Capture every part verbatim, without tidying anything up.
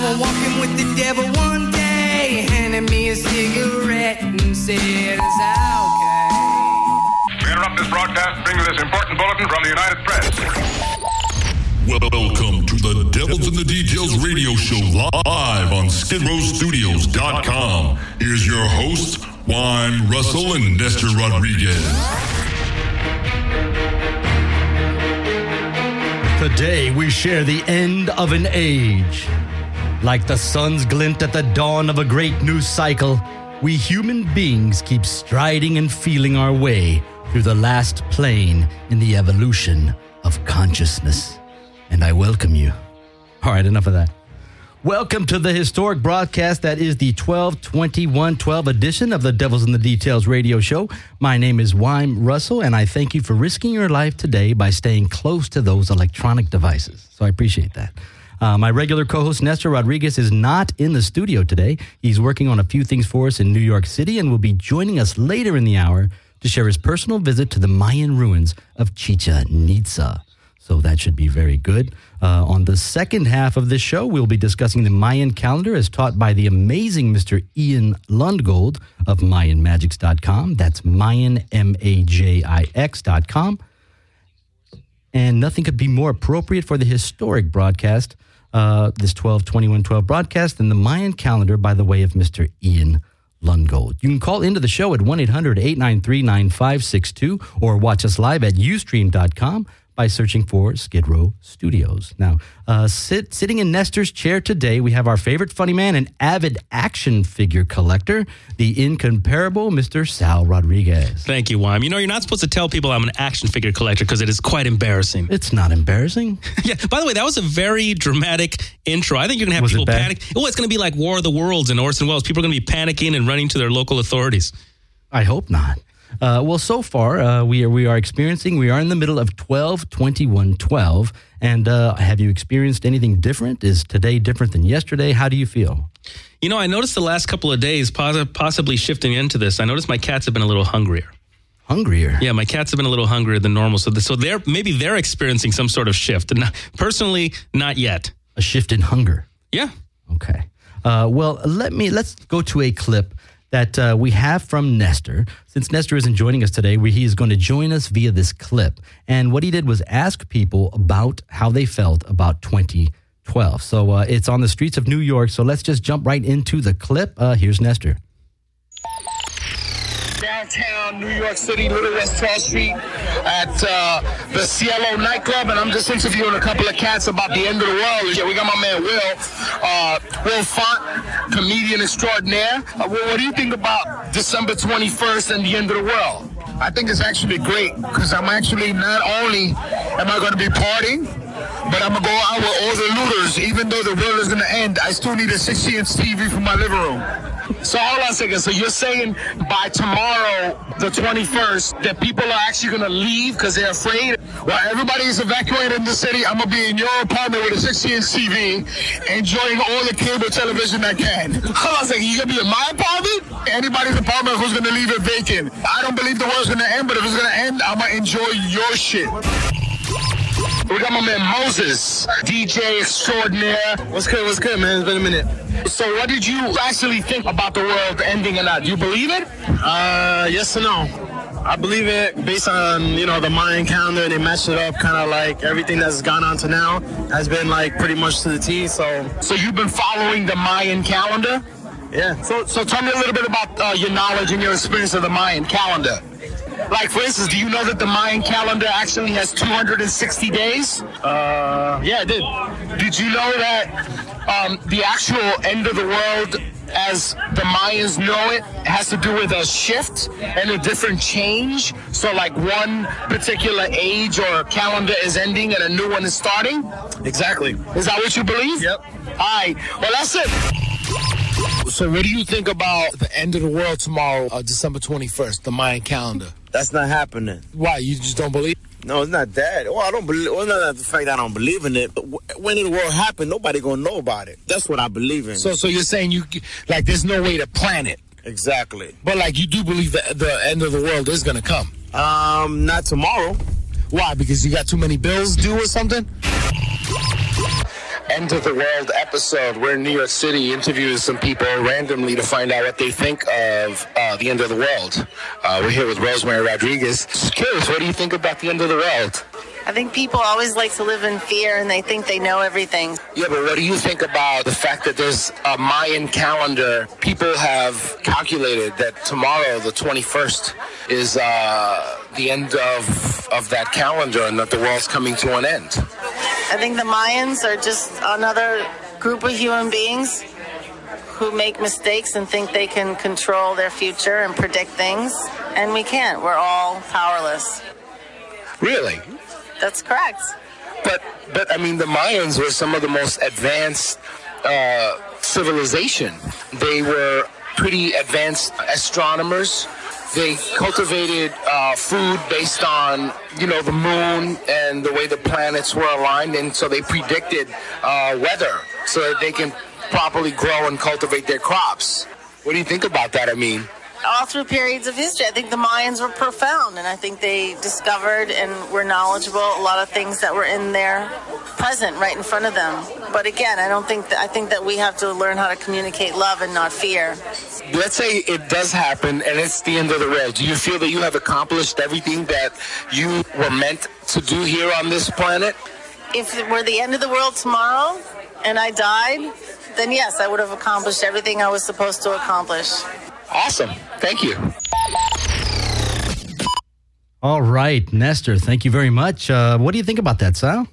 was walking with the devil one day, handed me a cigarette and said, it's okay. We interrupt this broadcast to bring you this important bulletin from the United Press. Welcome to the Devils in the Details radio show live on skid row studios dot com. Here's your hosts, Juan Russell and Nestor Rodriguez. Today we share the end of an age. Like the sun's glint at the dawn of a great new cycle, we human beings keep striding and feeling our way through the last plane in the evolution of consciousness. And I welcome you. All right, enough of that. Welcome to the historic broadcast that is the twelve twenty-one twelve edition of the Devils in the Details radio show. My name is Juan Russell, and I thank you for risking your life today by staying close to those electronic devices. So I appreciate that. Uh, my regular co-host, Nestor Rodriguez, is not in the studio today. He's working on a few things for us in New York City and will be joining us later in the hour to share his personal visit to the Mayan ruins of Chichen Itza. So that should be very good. Uh, on the second half of this show, we'll be discussing the Mayan calendar as taught by the amazing Mister Ian Lundgold of Mayan Magics dot com. That's Mayan, M A J I X dot com. And nothing could be more appropriate for the historic broadcast, uh, this twelve twenty-one twelve broadcast, than the Mayan calendar by the way of Mister Ian Lundgold. You can call into the show at one eight hundred eight nine three nine five six two or watch us live at ustream dot com. by searching for Skid Row Studios. Now, uh, sit, sitting in Nestor's chair today, we have our favorite funny man and avid action figure collector, the incomparable Mister Sal Rodriguez. Thank you, Juan. You know, you're not supposed to tell people I'm an action figure collector because it is quite embarrassing. It's not embarrassing. Yeah, by the way, that was a very dramatic intro. I think you're going to have Was people it bad? panic. Oh, it's going to be like War of the Worlds in Orson Welles. People are going to be panicking and running to their local authorities. I hope not. Uh, well, so far, uh, we are we are experiencing, we are in the middle of twelve twenty-one twelve. And uh, have you experienced anything different? Is today different than yesterday? How do you feel? You know, I noticed the last couple of days, poss- possibly shifting into this, I noticed my cats have been a little hungrier. Hungrier? Yeah, my cats have been a little hungrier than normal. So, the, so they're maybe they're experiencing some sort of shift. And not, personally, not yet. A shift in hunger? Yeah. Okay. Uh, well, let me, let's go to a clip that uh, we have from Nestor. Since Nestor isn't joining us today, we, he is going to join us via this clip. And what he did was ask people about how they felt about twenty twelve. So uh, it's on the streets of New York. So let's just jump right into the clip. Uh, here's Nestor. Downtown New York City, Little West twelfth Street at uh, the Cielo nightclub, and I'm just interviewing a couple of cats about the end of the world. Yeah, we got my man Will, uh, Will Font, comedian extraordinaire. Uh, Will, what do you think about December twenty-first and the end of the world? I think it's actually great because I'm actually not only am I going to be partying, but I'm going to go out with all the looters. Even though the world is going to end, I still need a sixty inch T V for my living room. So hold on a second. So you're saying by tomorrow, the twenty-first, that people are actually going to leave because they're afraid? Well, everybody is evacuated in the city. I'm going to be in your apartment with a sixty inch T V, enjoying all the cable television I can. Hold on a second. You're going to be in my apartment? Anybody's apartment who's going to leave it vacant. I don't believe the world's going to end, but if it's going to end, I'm going to enjoy your shit. We got my man Moses, D J extraordinaire. What's good, what's good, man? It's been a minute. So what did you actually think about the world ending or not? Do you believe it? Uh, yes and no. I believe it based on, you know, the Mayan calendar. They matched it up kind of like everything that's gone on to now has been like pretty much to the T. So, So you've been following the Mayan calendar? yeah. So, so tell me a little bit about uh, your knowledge and your experience of the Mayan calendar. Like, for instance, do you know that the Mayan calendar actually has two hundred sixty days? Uh, yeah, I did. Did you know that um, the actual end of the world, as the Mayans know it, has to do with a shift and a different change? So, like, one particular age or calendar is ending and a new one is starting? Exactly. Is that what you believe? Yep. All right. Well, that's it. So what do you think about the end of the world tomorrow, uh, December twenty-first, the Mayan calendar? That's not happening. Why? You just don't believe? No, it's not that. Well, I don't believe. Well, not the fact that I don't believe in it. But when the world happen, nobody gonna know about it. That's what I believe in. So, so you're saying you like there's no way to plan it, exactly. but like you do believe that the end of the world is gonna come. Um, not tomorrow. Why? Because you got too many bills due or something? End of the World episode. We're in New York City interviewing some people randomly to find out what they think of uh, the end of the world. Uh, we're here with Rosemary Rodriguez. Just curious, what do you think about the end of the world? I think people always like to live in fear and they think they know everything. Yeah, but what do you think about the fact that there's a Mayan calendar? People have calculated that tomorrow, the twenty-first, is uh, the end of, of that calendar and that the world's coming to an end. I think the Mayans are just another group of human beings who make mistakes and think they can control their future and predict things. And we can't. We're all powerless. Really? That's correct. But, but I mean, the Mayans were some of the most advanced uh, civilization. They were pretty advanced astronomers. They cultivated uh, food based on, you know, the moon and the way the planets were aligned. And so they predicted uh, weather so that they can properly grow and cultivate their crops. What do you think about that, I mean? All through periods of history, I think the Mayans were profound, and I think they discovered and were knowledgeable a lot of things that were in there, present right in front of them. But again, I don't think that, I think that we have to learn how to communicate love and not fear. Let's say it does happen, and it's the end of the world. Do you feel that you have accomplished everything that you were meant to do here on this planet? If it were the end of the world tomorrow, and I died, then yes, I would have accomplished everything I was supposed to accomplish. Awesome. Thank you. All right, Nestor, thank you very much. Uh, what do you think about that, Sal?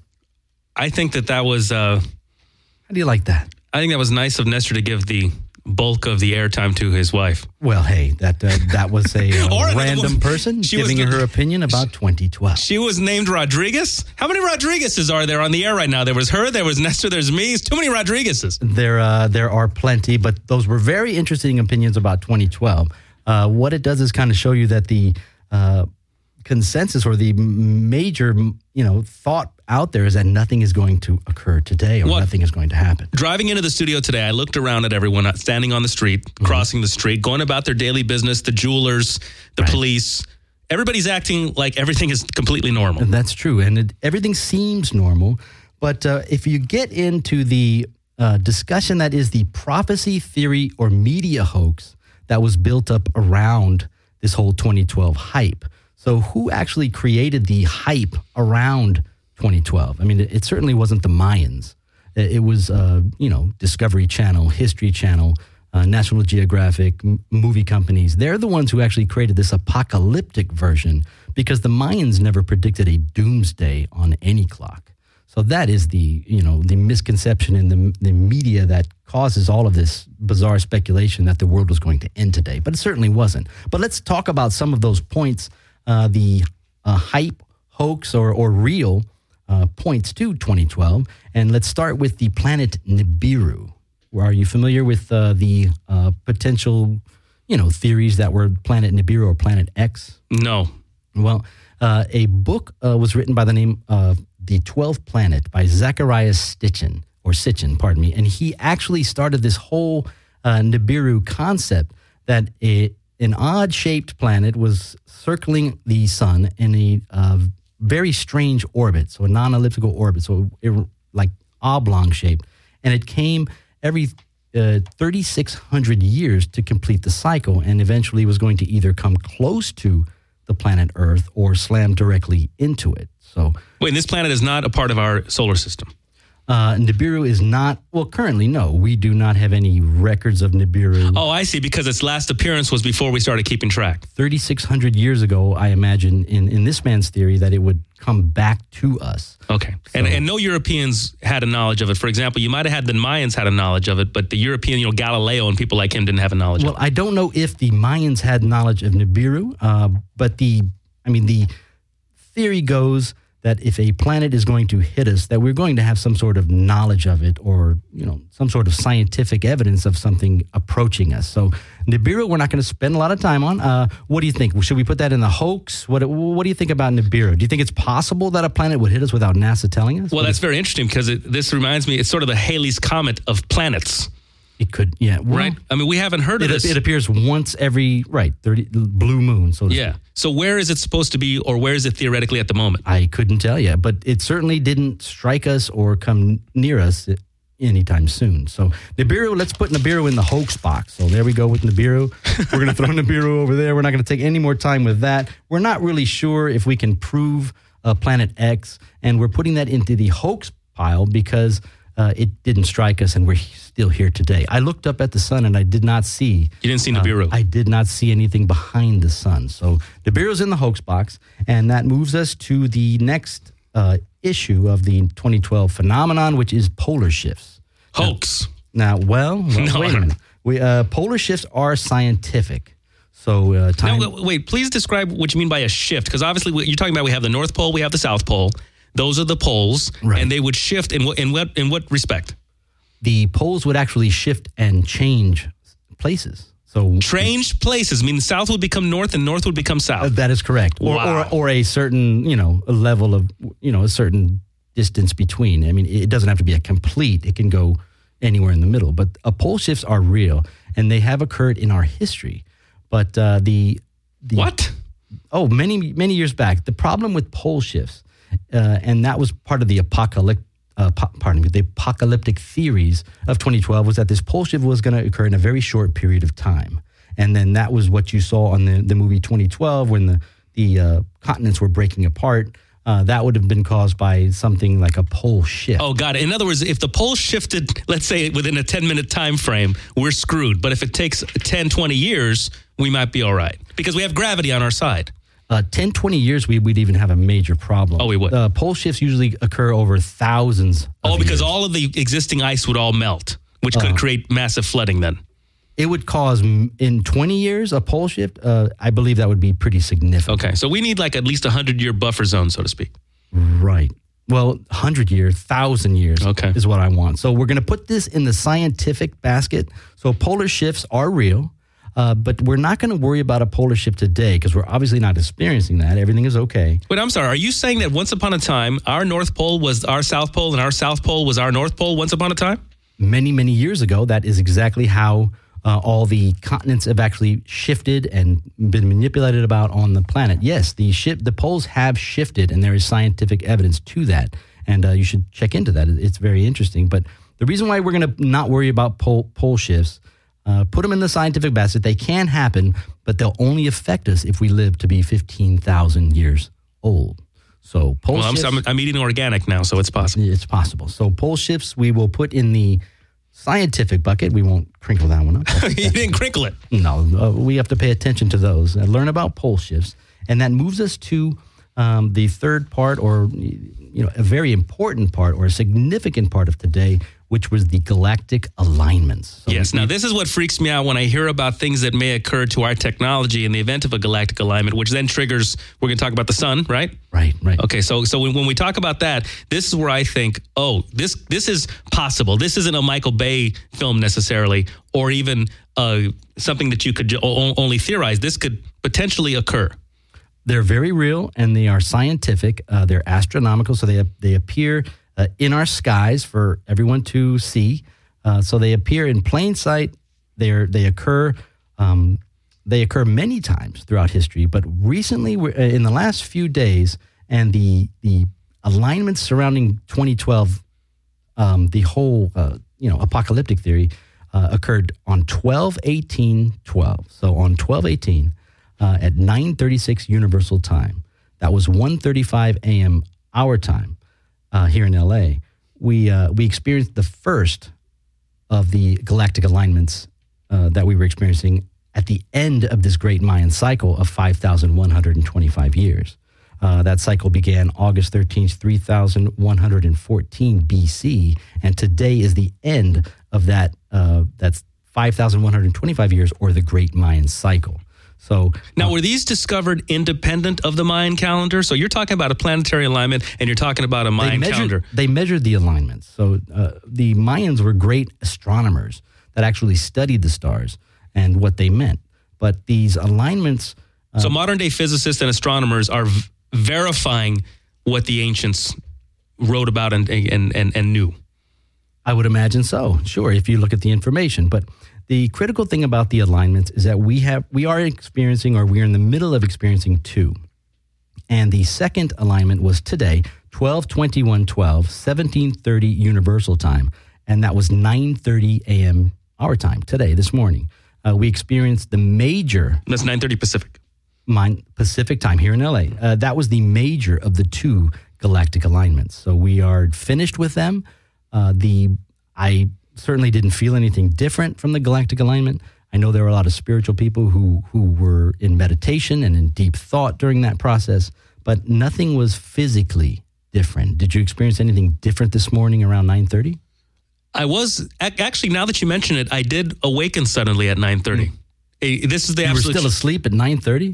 I think that that was... Uh, How do you like that? I think that was nice of Nestor to give the bulk of the airtime to his wife. Well, hey, that uh, that was a uh, Or random was, person giving was, her opinion about twenty twelve. She was named Rodriguez? How many Rodriguezes are there on the air right now? There was her, there was Nestor, there's me. It's too many Rodriguezes. There, uh, there are plenty, but those were very interesting opinions about twenty twelve. Uh, what it does is kind of show you that the uh, consensus or the major, you know, thought out there is that nothing is going to occur today or well, nothing is going to happen. Driving into the studio today, I looked around at everyone standing on the street, mm-hmm. crossing the street, going about their daily business, the jewelers, the right. police. Everybody's acting like everything is completely normal. And that's true. And it, everything seems normal. But uh, if you get into the uh, discussion that is the prophecy theory or media hoax that was built up around this whole twenty twelve hype. So who actually created the hype around twenty twelve? I mean, it, it certainly wasn't the Mayans. It, it was, uh, you know, Discovery Channel, History Channel, uh, National Geographic, m- movie companies. They're the ones who actually created this apocalyptic version because the Mayans never predicted a doomsday on any clock. So that is the, you know, the misconception in the, the media that causes all of this bizarre speculation that the world was going to end today. But it certainly wasn't. But let's talk about some of those points, uh, the uh, hype, hoax, or, or real uh, points to twenty twelve. And let's start with the planet Nibiru. Are you familiar with uh, the uh, potential, you know, theories that were planet Nibiru or planet X? No. Well, uh, a book uh, was written by the name of The Twelfth Planet by Zacharias Sitchin, or Sitchin, pardon me. And he actually started this whole uh, Nibiru concept that a, an odd-shaped planet was circling the sun in a uh, very strange orbit, so a non-elliptical orbit, so it, like oblong-shaped. And it came every uh, thirty-six hundred years to complete the cycle, and eventually was going to either come close to the planet Earth or slam directly into it. So, wait, this planet is not a part of our solar system. Uh, Nibiru is not, well, currently, no. We do not have any records of Nibiru. Oh, I see, because its last appearance was before we started keeping track. thirty-six hundred years ago, I imagine, in, in this man's theory, that it would come back to us. Okay. So, and, and no Europeans had a knowledge of it. For example, you might have had the Mayans had a knowledge of it, but the European, you know, Galileo and people like him didn't have a knowledge well, of it. Well, I don't know if the Mayans had knowledge of Nibiru, uh, but the, I mean, the theory goes that if a planet is going to hit us, that we're going to have some sort of knowledge of it or, you know, some sort of scientific evidence of something approaching us. So Nibiru, we're not going to spend a lot of time on. Uh, what do you think? Should we put that in the hoax? What What do you think about Nibiru? Do you think it's possible that a planet would hit us without NASA telling us? Well, what that's very interesting because it, this reminds me, it's sort of the Halley's Comet of planets. It could, yeah. Well, right? I mean, we haven't heard of it, this. It appears once every, right, thirty blue moon, so to Yeah. speak. So where is it supposed to be, or where is it theoretically at the moment? I couldn't tell you, but it certainly didn't strike us or come near us anytime soon. So Nibiru, let's put Nibiru in the hoax box. So there we go with Nibiru. We're going to throw Nibiru over there. We're not going to take any more time with that. We're not really sure if we can prove uh, Planet X, and we're putting that into the hoax pile because uh, it didn't strike us, and we're still here today. I looked up at the sun, and I did not see... You didn't see Nibiru? Uh, I did not see anything behind the sun. So Nibiru's in the hoax box, and that moves us to the next uh, issue of the twenty twelve phenomenon, which is polar shifts. Hoax. Now, now well, well no, wait a minute. We, uh, polar shifts are scientific. So uh, time... No, wait, wait, please describe what you mean by a shift, because obviously you're talking about we have the North Pole, we have the South Pole. Those are the poles, right. And they would shift in what in what in what respect? The poles would actually shift and change places. So change places. I mean, the South would become North, and North would become South. Uh, that is correct. Or, wow. or or a certain you know a level of you know a certain distance between. I mean, it doesn't have to be a complete. It can go anywhere in the middle. But uh, pole shifts are real, and they have occurred in our history. But uh, the, the what? Oh, many many years back. The problem with pole shifts. Uh, and that was part of the apocalyptic, uh, po- pardon me, the apocalyptic theories of twenty twelve was that this pole shift was going to occur in a very short period of time. And then that was what you saw on the, the movie twenty twelve when the, the uh, continents were breaking apart. Uh, that would have been caused by something like a pole shift. Oh, got it. In other words, if the pole shifted, let's say within a ten-minute time frame, we're screwed. But if it takes ten, twenty years, we might be all right because we have gravity on our side. Uh, ten, twenty years, we would even have a major problem. Oh, we would. Uh, pole shifts usually occur over thousands of Oh, because years. all of the existing ice would all melt, which could Uh, create massive flooding then. It would cause, in twenty years, a pole shift. Uh, I believe that would be pretty significant. Okay, so we need like at least a hundred-year buffer zone, so to speak. Right. Well, one hundred years, one thousand years okay. is what I want. So we're going to put this in the scientific basket. So polar shifts are real. Uh, but we're not going to worry about a polar shift today because we're obviously not experiencing that. Everything is okay. Wait, I'm sorry. Are you saying that once upon a time, our North Pole was our South Pole and our South Pole was our North Pole once upon a time? Many, many years ago, that is exactly how uh, all the continents have actually shifted and been manipulated about on the planet. Yes, the ship, the poles have shifted, and there is scientific evidence to that. And uh, you should check into that. It's very interesting. But the reason why we're going to not worry about pole, pole shifts, Uh, put them in the scientific basket. They can happen, but they'll only affect us if we live to be fifteen thousand years old. So pole well, shifts... I'm, I'm, I'm eating organic now, so it's possible. It's possible. So pole shifts we will put in the scientific bucket. We won't crinkle that one up. You didn't crinkle it. No, uh, we have to pay attention to those and learn about pole shifts. And that moves us to um, the third part, or you know, a very important part or a significant part of today, which was the galactic alignments. So yes. we, Now, this is what freaks me out when I hear about things that may occur to our technology in the event of a galactic alignment, which then triggers, we're going to talk about the sun, right? Right, right. Okay, so so when, when we talk about that, this is where I think, oh, this this is possible. This isn't a Michael Bay film necessarily, or even uh, something that you could o- only theorize. This could potentially occur. They're very real, and they are scientific. Uh, they're astronomical, so they they appear uh, in our skies for everyone to see. Uh, so they appear in plain sight. They are, they occur. Um, they occur many times throughout history, but recently, we're, uh, in the last few days, and the the alignments surrounding twenty twelve, um, the whole uh, you know apocalyptic theory uh, occurred on twelve eighteen twelve. So on twelve eighteen. Uh, at nine thirty-six Universal Time. That was one thirty-five a.m. our time uh, here in L A. We uh, we experienced the first of the galactic alignments uh, that we were experiencing at the end of this great Mayan cycle of five thousand one hundred twenty-five years. Uh, that cycle began August thirteenth, three thousand one hundred fourteen B C, and today is the end of that. Uh, that's five thousand one hundred twenty-five years, or the great Mayan cycle. So now, uh, were these discovered independent of the Mayan calendar? So you're talking about a planetary alignment, and you're talking about a Mayan they measured, calendar. They measured the alignments. So uh, the Mayans were great astronomers that actually studied the stars and what they meant. But these alignments... Uh, so modern-day physicists and astronomers are v- verifying what the ancients wrote about and, and, and, and knew. I would imagine so, sure, if you look at the information. But the critical thing about the alignments is that we have we are experiencing, or we're in the middle of experiencing two. And the second alignment was today, twelve twenty-one twelve, seventeen thirty Universal Time. and that was nine thirty a.m. our time today, this morning. Uh, we experienced the major... That's nine thirty Pacific. Mine, Pacific time here in L A. Uh, that was the major of the two galactic alignments. So we are finished with them. Uh, the I certainly didn't feel anything different from the galactic alignment. I know there were a lot of spiritual people who who were in meditation and in deep thought during that process, but nothing was physically different. Did you experience anything different this morning around nine thirty? I was, actually, now that you mention it, I did awaken suddenly at nine thirty. Mm. This is the you absolute... You were still asleep at nine thirty?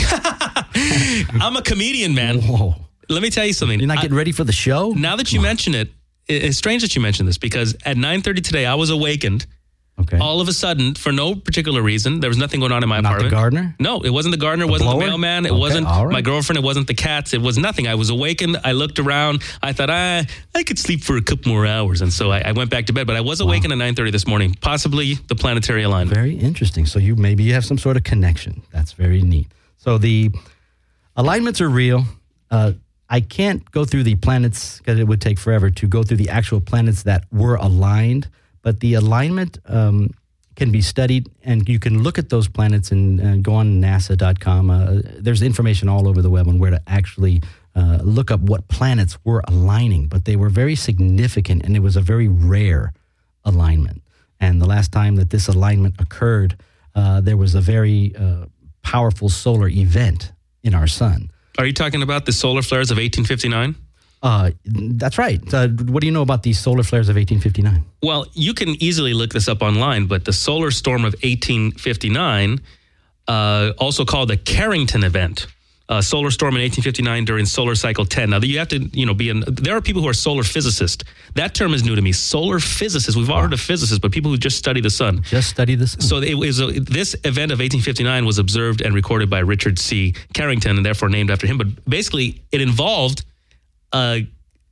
I'm a comedian, man. Whoa. Let me tell you something. You're not getting I, ready for the show? Now that you mention it, it's strange that you mentioned this because at nine thirty today, I was awakened. Okay. All of a sudden, for no particular reason, there was nothing going on in my not apartment. Not the gardener? No, it wasn't the gardener. It the wasn't blower? the mailman. It okay, wasn't right. my girlfriend. It wasn't the cats. It was nothing. I was awakened. I looked around. I thought, ah, I could sleep for a couple more hours. And so I, I went back to bed. But I was awakened wow. at nine thirty this morning, possibly the planetary alignment. Very interesting. So you maybe you have some sort of connection. That's very neat. So the alignments are real. Uh, I can't go through the planets because it would take forever to go through the actual planets that were aligned. But the alignment um, can be studied, and you can look at those planets and, and go on NASA dot com. Uh, there's information all over the web on where to actually uh, look up what planets were aligning. But they were very significant, and it was a very rare alignment. And the last time that this alignment occurred, uh, there was a very uh, powerful solar event in our sun. Are you talking about the solar flares of eighteen fifty-nine? Uh, that's right. Uh, what do you know about these solar flares of eighteen fifty-nine? Well, you can easily look this up online, but the solar storm of eighteen fifty-nine, uh, also called the Carrington event, a solar storm in eighteen fifty-nine during solar cycle ten. Now, you have to, you know, be in, there are people who are solar physicists. That term is new to me. Solar physicists. We've all wow. heard of physicists, but people who just study the sun. Just study the sun. So it was a, this event of eighteen fifty-nine was observed and recorded by Richard C. Carrington, and therefore named after him. But basically, it involved a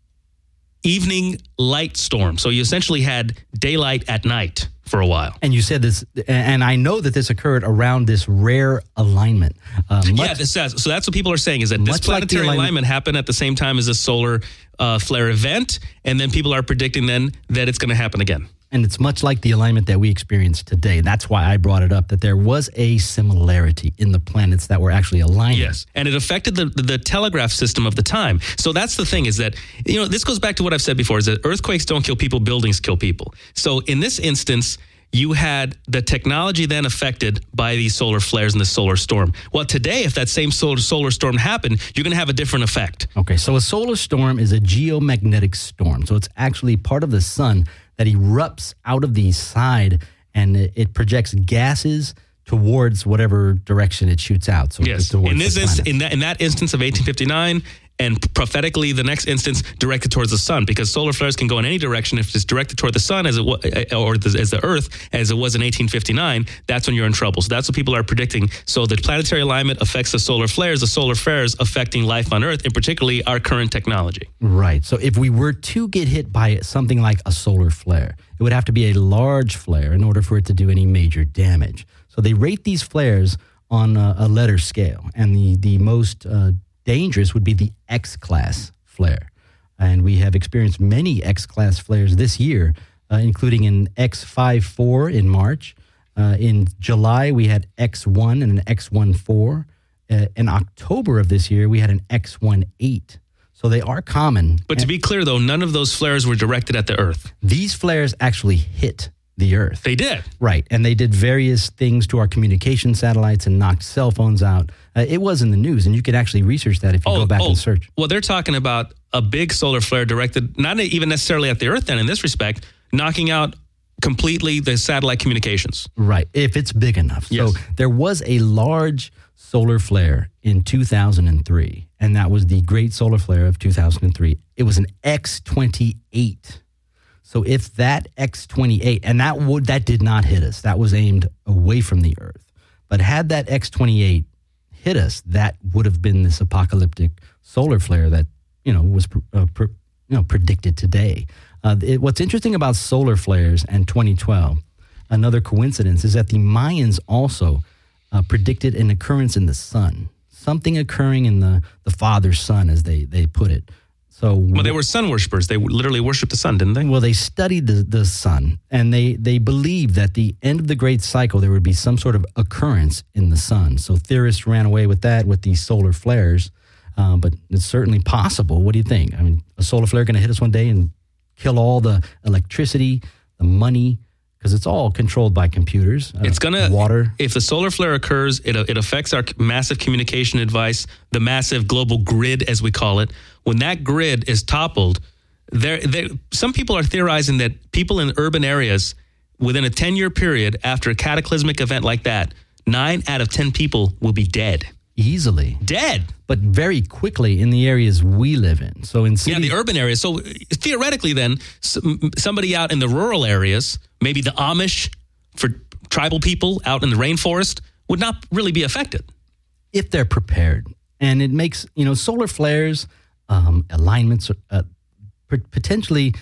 evening light storm. So you essentially had daylight at night for a while. And you said this, and I know that this occurred around this rare alignment. Uh, much, yeah, this says, so that's what people are saying, is that this planetary like alignment, alignment happened at the same time as a solar uh, flare event, and then people are predicting then that it's going to happen again. And it's much like the alignment that we experienced today. That's why I brought it up, that there was a similarity in the planets that were actually aligning. Yes, and it affected the, the, the telegraph system of the time. So that's the thing, is that, you know, this goes back to what I've said before, is that earthquakes don't kill people, buildings kill people. So in this instance, you had the technology then affected by these solar flares and the solar storm. Well, today, if that same solar, solar storm happened, you're going to have a different effect. Okay, so a solar storm is a geomagnetic storm. So it's actually part of the sun that erupts out of the side, and it, it projects gases towards whatever direction it shoots out. So yes, in this inst- in that in that instance of eighteen fifty-nine, and prophetically the next instance directed towards the sun, because solar flares can go in any direction. If it's directed toward the sun as it was, or the, as the Earth as it was in eighteen fifty-nine, that's when you're in trouble. So that's what people are predicting. So the planetary alignment affects the solar flares, the solar flares affecting life on Earth, and particularly our current technology. Right. So if we were to get hit by something like a solar flare, it would have to be a large flare in order for it to do any major damage. So they rate these flares on a, a letter scale, and the the most uh, dangerous would be the X-class flare. And we have experienced many X-class flares this year, uh, including an X fifty-four in March. Uh, in July, we had X one and an X fourteen. Uh, in October of this year, we had an X eighteen. So they are common. But to be clear, though, none of those flares were directed at the Earth. These flares actually hit the Earth. They did. Right. And they did various things to our communication satellites and knocked cell phones out. Uh, it was in the news, and you could actually research that if you oh, go back oh. and search. Well, they're talking about a big solar flare directed, not even necessarily at the Earth then in this respect, knocking out completely the satellite communications. Right. If it's big enough. Yes. So there was a large solar flare in two thousand three, and that was the Great Solar Flare of two thousand three. It was an X twenty-eight. So if that X twenty-eight, and that would that did not hit us, that was aimed away from the Earth. But had that X twenty-eight hit us, that would have been this apocalyptic solar flare that, you know, was uh, pr- you know predicted today. Uh, it, what's interesting about solar flares and twenty twelve, another coincidence, is that the Mayans also uh, predicted an occurrence in the sun, something occurring in the, the father's sun, as they, they put it. So, well, they were sun worshippers. They literally worshiped the sun, didn't they? Well, they studied the, the sun, and they, they believed that the end of the great cycle, there would be some sort of occurrence in the sun. So theorists ran away with that with these solar flares, um, but it's certainly possible. What do you think? I mean, a solar flare going to hit us one day and kill all the electricity, the money, because it's all controlled by computers. Uh, it's gonna water. If the solar flare occurs, it it affects our massive communication device, the massive global grid, as we call it. When that grid is toppled, there, there some people are theorizing that people in urban areas, within a ten-year period after a cataclysmic event like that, nine out of ten people will be dead. Easily. Dead. But very quickly in the areas we live in. So in cities, yeah, the urban areas. So theoretically then, somebody out in the rural areas, maybe the Amish for tribal people out in the rainforest, would not really be affected. If they're prepared. And it makes, you know, solar flares, um, alignments, uh, potentially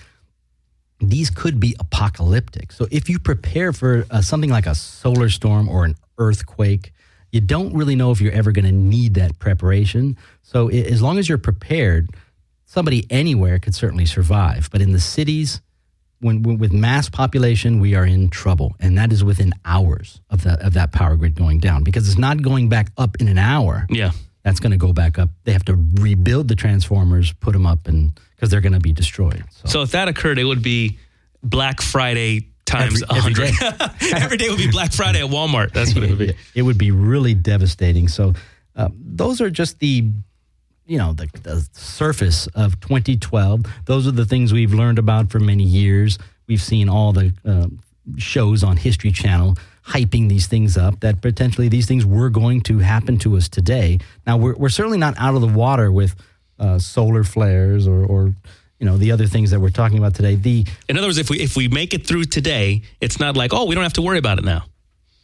these could be apocalyptic. So if you prepare for uh, something like a solar storm or an earthquake, you don't really know if you're ever going to need that preparation. So it, as long as you're prepared, somebody anywhere could certainly survive. But in the cities, when, when with mass population, we are in trouble. And that is within hours of, the, of that power grid going down, because it's not going back up in an hour. Yeah. That's going to go back up. They have to rebuild the transformers, put them up, and because they're going to be destroyed. So. so if that occurred, it would be Black Friday times Every- one hundred. every day. Every day would be Black Friday at Walmart. That's what it would be. It would be really devastating. So uh, those are just the, you know, the, the surface of twenty twelve. Those are the things we've learned about for many years. We've seen all the uh, shows on History Channel hyping these things up, that potentially these things were going to happen to us today. Now, we're, we're certainly not out of the water with uh, solar flares or, or you know, the other things that we're talking about today. The In other words, if we if we make it through today, it's not like, oh, we don't have to worry about it now.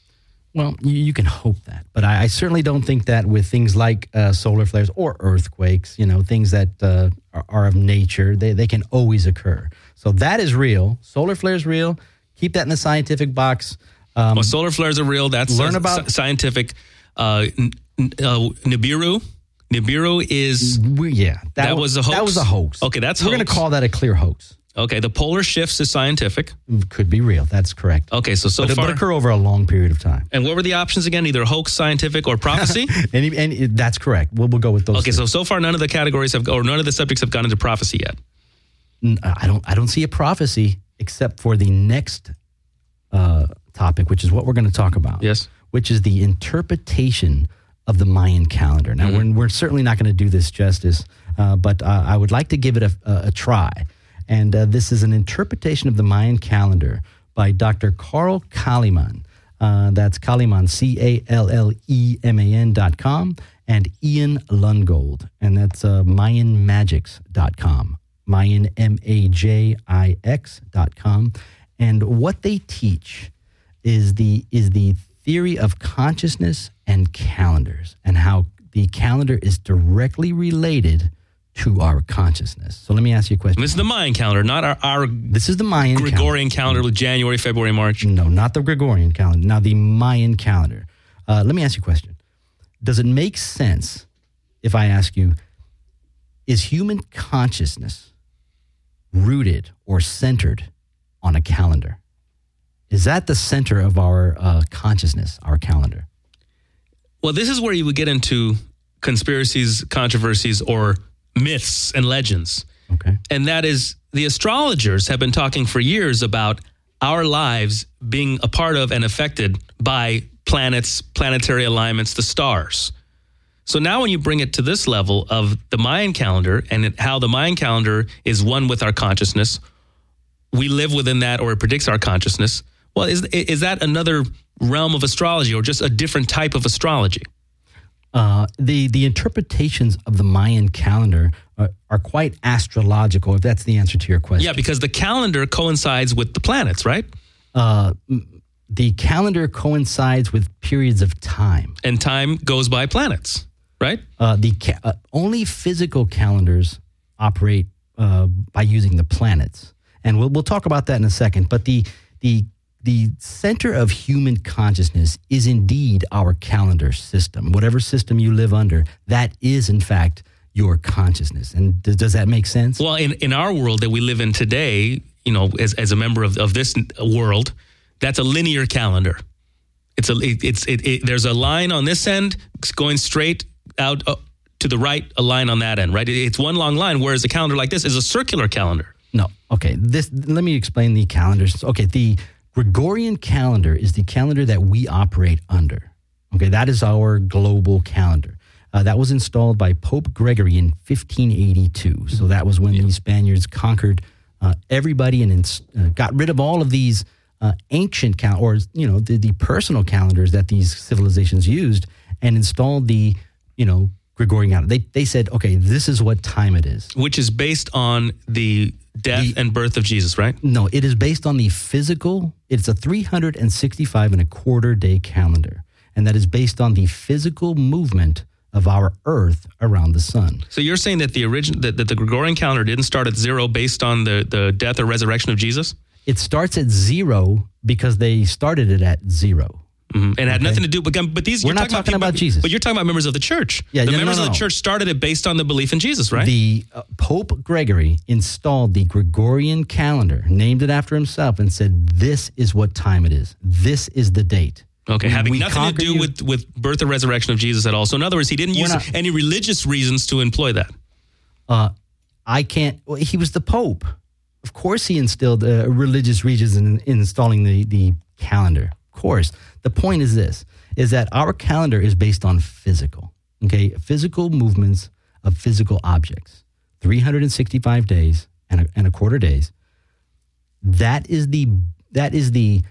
Well, you, you can hope that. But I, I certainly don't think that with things like uh, solar flares or earthquakes, you know, things that uh, are, are of nature, they, they can always occur. So that is real. Solar flares real. Keep that in the scientific box. Um, well, solar flares are real. That's learn uh, about sci- scientific. Uh, n- n- uh, Nibiru. Nibiru is... we, yeah. That, that was a hoax? That was a hoax. Okay, that's We're going to hoax. call that a clear hoax. Okay, the polar shifts is scientific. Could be real. That's correct. Okay, so so but far... it would occur over a long period of time. And what were the options again? Either hoax, scientific, or prophecy? and, and it- that's correct. We'll, we'll go with those. Okay, three. so so far none of the categories have, or none of the subjects have gone into prophecy yet. N- I don't. I don't see a prophecy except for the next uh, topic, which is what we're going to talk about. Yes. Which is the interpretation of the Mayan calendar. Now, Mm-hmm. we're we're certainly not going to do this justice, uh, but uh, I would like to give it a, a, a try. And uh, this is an interpretation of the Mayan calendar by Doctor Carl Kaliman. Uh, that's Kaliman, C A L L E M A N dot com, and Ian Lungold, and that's uh, Mayan Magics dot com. Mayan, M A J I X dot com. And what they teach is the is the theory of consciousness and calendars, and how the calendar is directly related to our consciousness. So let me ask you a question. This is the Mayan calendar, not our, our This is the Mayan Gregorian calendar with January, February, March. calendar. No, not the Gregorian calendar. Now, the Mayan calendar. Uh, let me ask you a question. Does it make sense if I ask you, is human consciousness rooted or centered on a calendar? Is that the center of our uh, consciousness, our calendar? Well, this is where you would get into conspiracies, controversies, or myths and legends. Okay. And that is, the astrologers have been talking for years about our lives being a part of and affected by planets, planetary alignments, the stars. So now when you bring it to this level of the Mayan calendar and it, how the Mayan calendar is one with our consciousness, we live within that, or it predicts our consciousness. Well, is is that another realm of astrology, or just a different type of astrology? Uh, the the interpretations of the Mayan calendar are, are quite astrological, if that's the answer to your question. Yeah, because the calendar coincides with the planets, right? Uh, the calendar coincides with periods of time. And time goes by planets, right? Uh, the ca- uh, only physical calendars operate uh, by using the planets, and we'll we'll talk about that in a second. But the the the center of human consciousness is indeed our calendar system. Whatever system you live under, that is in fact your consciousness. And does, does that make sense? Well, in, in our world that we live in today, you know, as, as a member of, of this world, that's a linear calendar. It's a it, it's it, it, there's a line on this end going straight out uh, to the right, a line on that end, right? It, it's one long line, whereas a calendar like this is a circular calendar. No. Okay. This. Let me explain the calendars. Okay. The Gregorian calendar is the calendar that we operate under. Okay. That is our global calendar. Uh, that was installed by Pope Gregory in fifteen eighty-two. So that was when yeah. the Spaniards conquered uh, everybody and ins- uh, got rid of all of these uh, ancient cal- or you know the, the personal calendars that these civilizations used, and installed the you know Gregorian calendar. They they said, okay, this is what time it is, which is based on the death the, and birth of Jesus, right? No, it is based on the physical. It's a three hundred sixty-five and a quarter day calendar, and that is based on the physical movement of our Earth around the sun. So you're saying that the origin that, that the Gregorian calendar didn't start at zero based on the, the death or resurrection of Jesus? It starts at zero because they started it at zero. Mm-hmm. And it had okay. nothing to do, but, but these... We're not talking, talking about, about Jesus. But you're talking about members of the church. Yeah, the yeah, members no, no, of the no. church started it based on the belief in Jesus, right? The uh, Pope Gregory installed the Gregorian calendar, named it after himself, and said, this is what time it is. This is the date. Okay, we, having we nothing to do you. with, with birth or resurrection of Jesus at all. So in other words, he didn't We're use not, any religious reasons to employ that. Uh, I can't... Well, he was the Pope. Of course he instilled uh, religious reasons in, in installing the, the calendar. Of course. The point is this, is that our calendar is based on physical, okay? Physical movements of physical objects. three hundred sixty-five days and a, and a quarter days. That is the that is the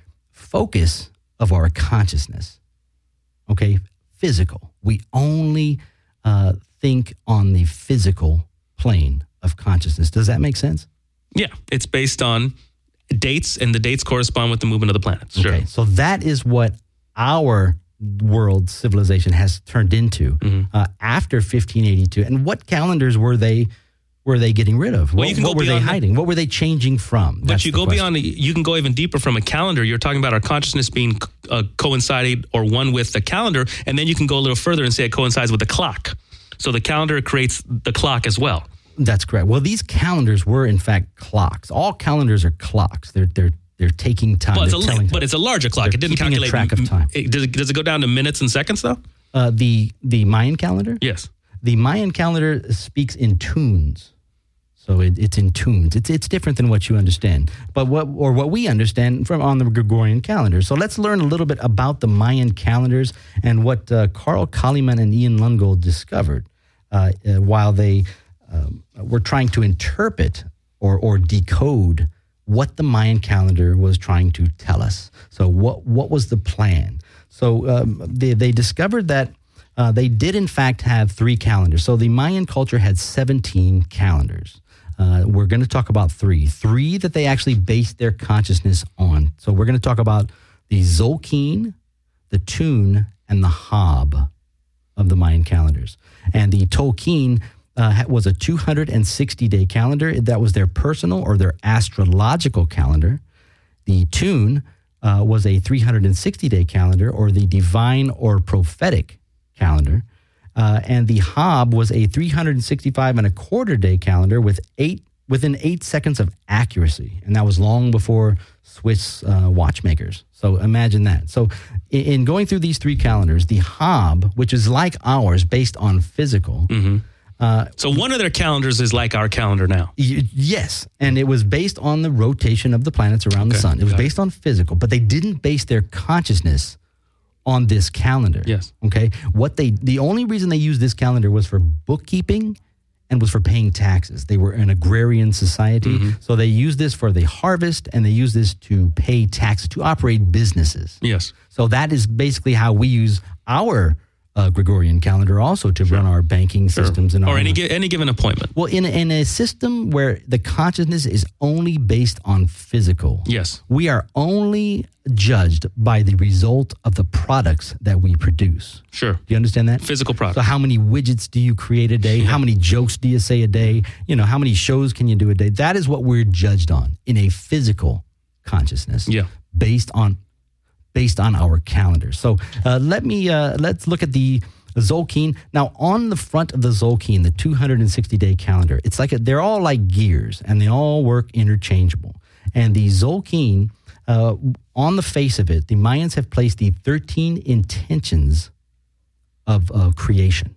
focus of our consciousness, okay? Physical. We only uh, think on the physical plane of consciousness. Does that make sense? Yeah, it's based on dates, and the dates correspond with the movement of the planets. Sure. Okay, so that is what our world civilization has turned into mm-hmm. uh, after fifteen eighty-two. And what calendars were they were they getting rid of? Well, what you can what go were they the, hiding? What were they changing from? But That's you the go question. beyond, you can go even deeper from a calendar. You're talking about our consciousness being uh, coincided or one with the calendar, and then you can go a little further and say it coincides with the clock. So the calendar creates the clock as well. That's correct. Well, these calendars were in fact clocks. All calendars are clocks. They're they're they're taking time. Well, it's they're a, telling time. But it's a larger clock. They're it didn't keeping calculate a track of time. It, does, it, does it go down to minutes and seconds though? Uh, the the Mayan calendar? Yes. The Mayan calendar speaks in tunes. So it, it's in tunes. It's it's different than what you understand, but what or what we understand from on the Gregorian calendar. So let's learn a little bit about the Mayan calendars and what uh, Carl Kaliman and Ian Lungold discovered uh, uh, while they um, were trying to interpret or or decode what the Mayan calendar was trying to tell us. So what what was the plan? So um, they they discovered that uh, they did in fact have three calendars. So the Mayan culture had seventeen calendars. Uh, we're going to talk about three. Three that they actually based their consciousness on. So we're going to talk about the Tzolk'in, the Tun, and the Hab of the Mayan calendars. And the Tzolk'in uh, was a two hundred sixty day calendar. That was their personal or their astrological calendar. The Tun uh, was a three hundred sixty day calendar, or the divine or prophetic calendar. Uh, and the Hab was a three hundred sixty-five and a quarter day calendar with eight within eight seconds of accuracy, and that was long before Swiss uh, watchmakers. So imagine that. So in, in going through these three calendars, the Hab, which is like ours, based on physical. Mm-hmm. Uh, so one of their calendars is like our calendar now. Y- yes, and it was based on the rotation of the planets around okay. the sun. It was Got based it. on physical, but they didn't base their consciousness on this calendar. Yes. Okay. What they the only reason they used this calendar was for bookkeeping and was for paying taxes. They were an agrarian society, mm-hmm. so they used this for the harvest and they used this to pay taxes, to operate businesses. Yes. So that is basically how we use our uh, Gregorian calendar also to sure. run our banking sure. systems and all. Or any any given appointment. Well, in a, in a system where the consciousness is only based on physical, yes, we are only judged by the result of the products that we produce. Sure. Do you understand that? Physical products. So how many widgets do you create a day? Yeah. How many jokes do you say a day? You know, how many shows can you do a day? That is what we're judged on in a physical consciousness. Yeah. Based on based on our calendar. So uh, let me uh, let's look at the The Tzolk'in, now on the front of the Tzolk'in, the two hundred sixty day calendar, it's like a, they're all like gears and they all work interchangeable. And the Tzolk'in, uh, on the face of it, the Mayans have placed the thirteen intentions of uh, creation.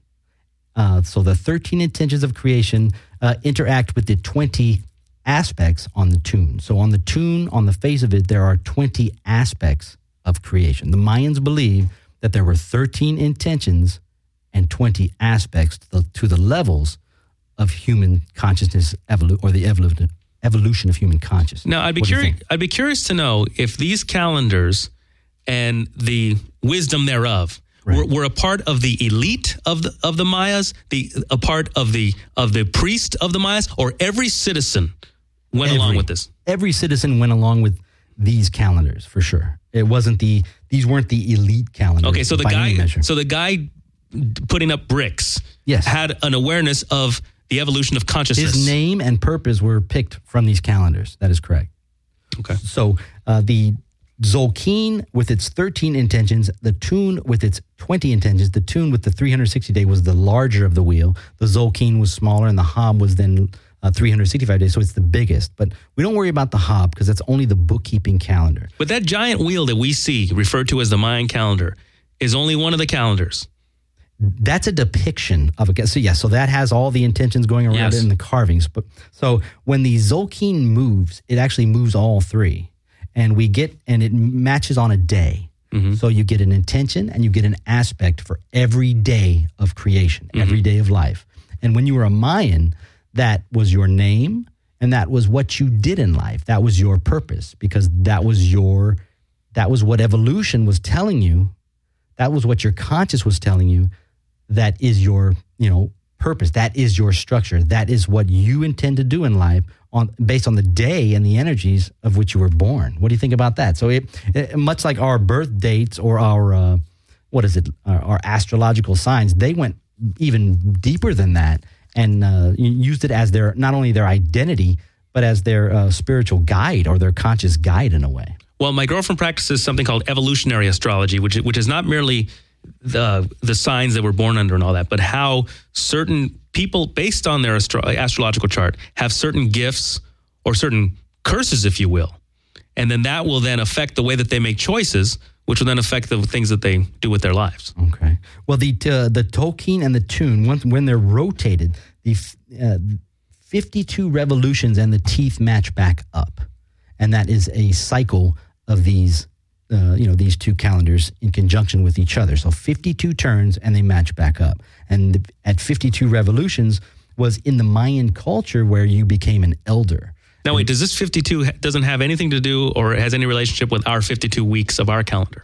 Uh, so the thirteen intentions of creation uh, interact with the twenty aspects on the tune. So on the tune, on the face of it, there are twenty aspects of creation. The Mayans believe that there were thirteen intentions and twenty aspects to the, to the levels of human consciousness evolu- or the evolution evolution of human consciousness. Now, I'd be What do you curious. think? I'd be curious to know if these calendars and the wisdom thereof Right. were, were a part of the elite of the of the Mayas, the a part of the of the priest of the Mayas, or every citizen went along Every- with this. Every citizen went along with these calendars for sure. It wasn't the these weren't the elite calendars. Okay, so the by any guy, measure. so the guy putting up bricks, Yes. had an awareness of the evolution of consciousness. His name and purpose were picked from these calendars. That is correct. Okay. So uh, the Tzolk'in with its thirteen intentions, the tune with its twenty intentions, the tune with the three hundred sixty day was the larger of the wheel. The Tzolk'in was smaller, and the Hob was then uh, three hundred sixty-five days, so it's the biggest. But we don't worry about the Hob because that's only the bookkeeping calendar. But that giant wheel that we see, referred to as the Mayan calendar, is only one of the calendars. That's a depiction of a so yeah. So that has all the intentions going around Yes. it in the carvings. But so when the Tzolk'in moves, it actually moves all three, and we get and it matches on a day. Mm-hmm. So you get an intention and you get an aspect for every day of creation, Mm-hmm. every day of life. And when you were a Mayan, that was your name and that was what you did in life. That was your purpose because that was your that was what evolution was telling you. That was what your conscious was telling you. That is your, you know, purpose. That is your structure. That is what you intend to do in life on based on the day and the energies of which you were born. What do you think about that? So it, it much like our birth dates or our, uh, what is it, our, our astrological signs, they went even deeper than that and uh, used it as their, not only their identity, but as their uh, spiritual guide or their conscious guide in a way. Well, my girlfriend practices something called evolutionary astrology, which which is not merely the the signs that we're born under and all that, but how certain people, based on their astro- astrological chart, have certain gifts or certain curses, if you will. And then that will then affect the way that they make choices, which will then affect the things that they do with their lives. Okay. Well, the uh, the Tzolk'in and the tune, once when they're rotated, the uh, fifty-two revolutions and the teeth match back up, and that is a cycle of these, uh, you know, these two calendars in conjunction with each other. So fifty-two turns and they match back up. And at fifty-two revolutions was in the Mayan culture where you became an elder. Now, wait, does this fifty-two ha- doesn't have anything to do or has any relationship with our fifty-two weeks of our calendar?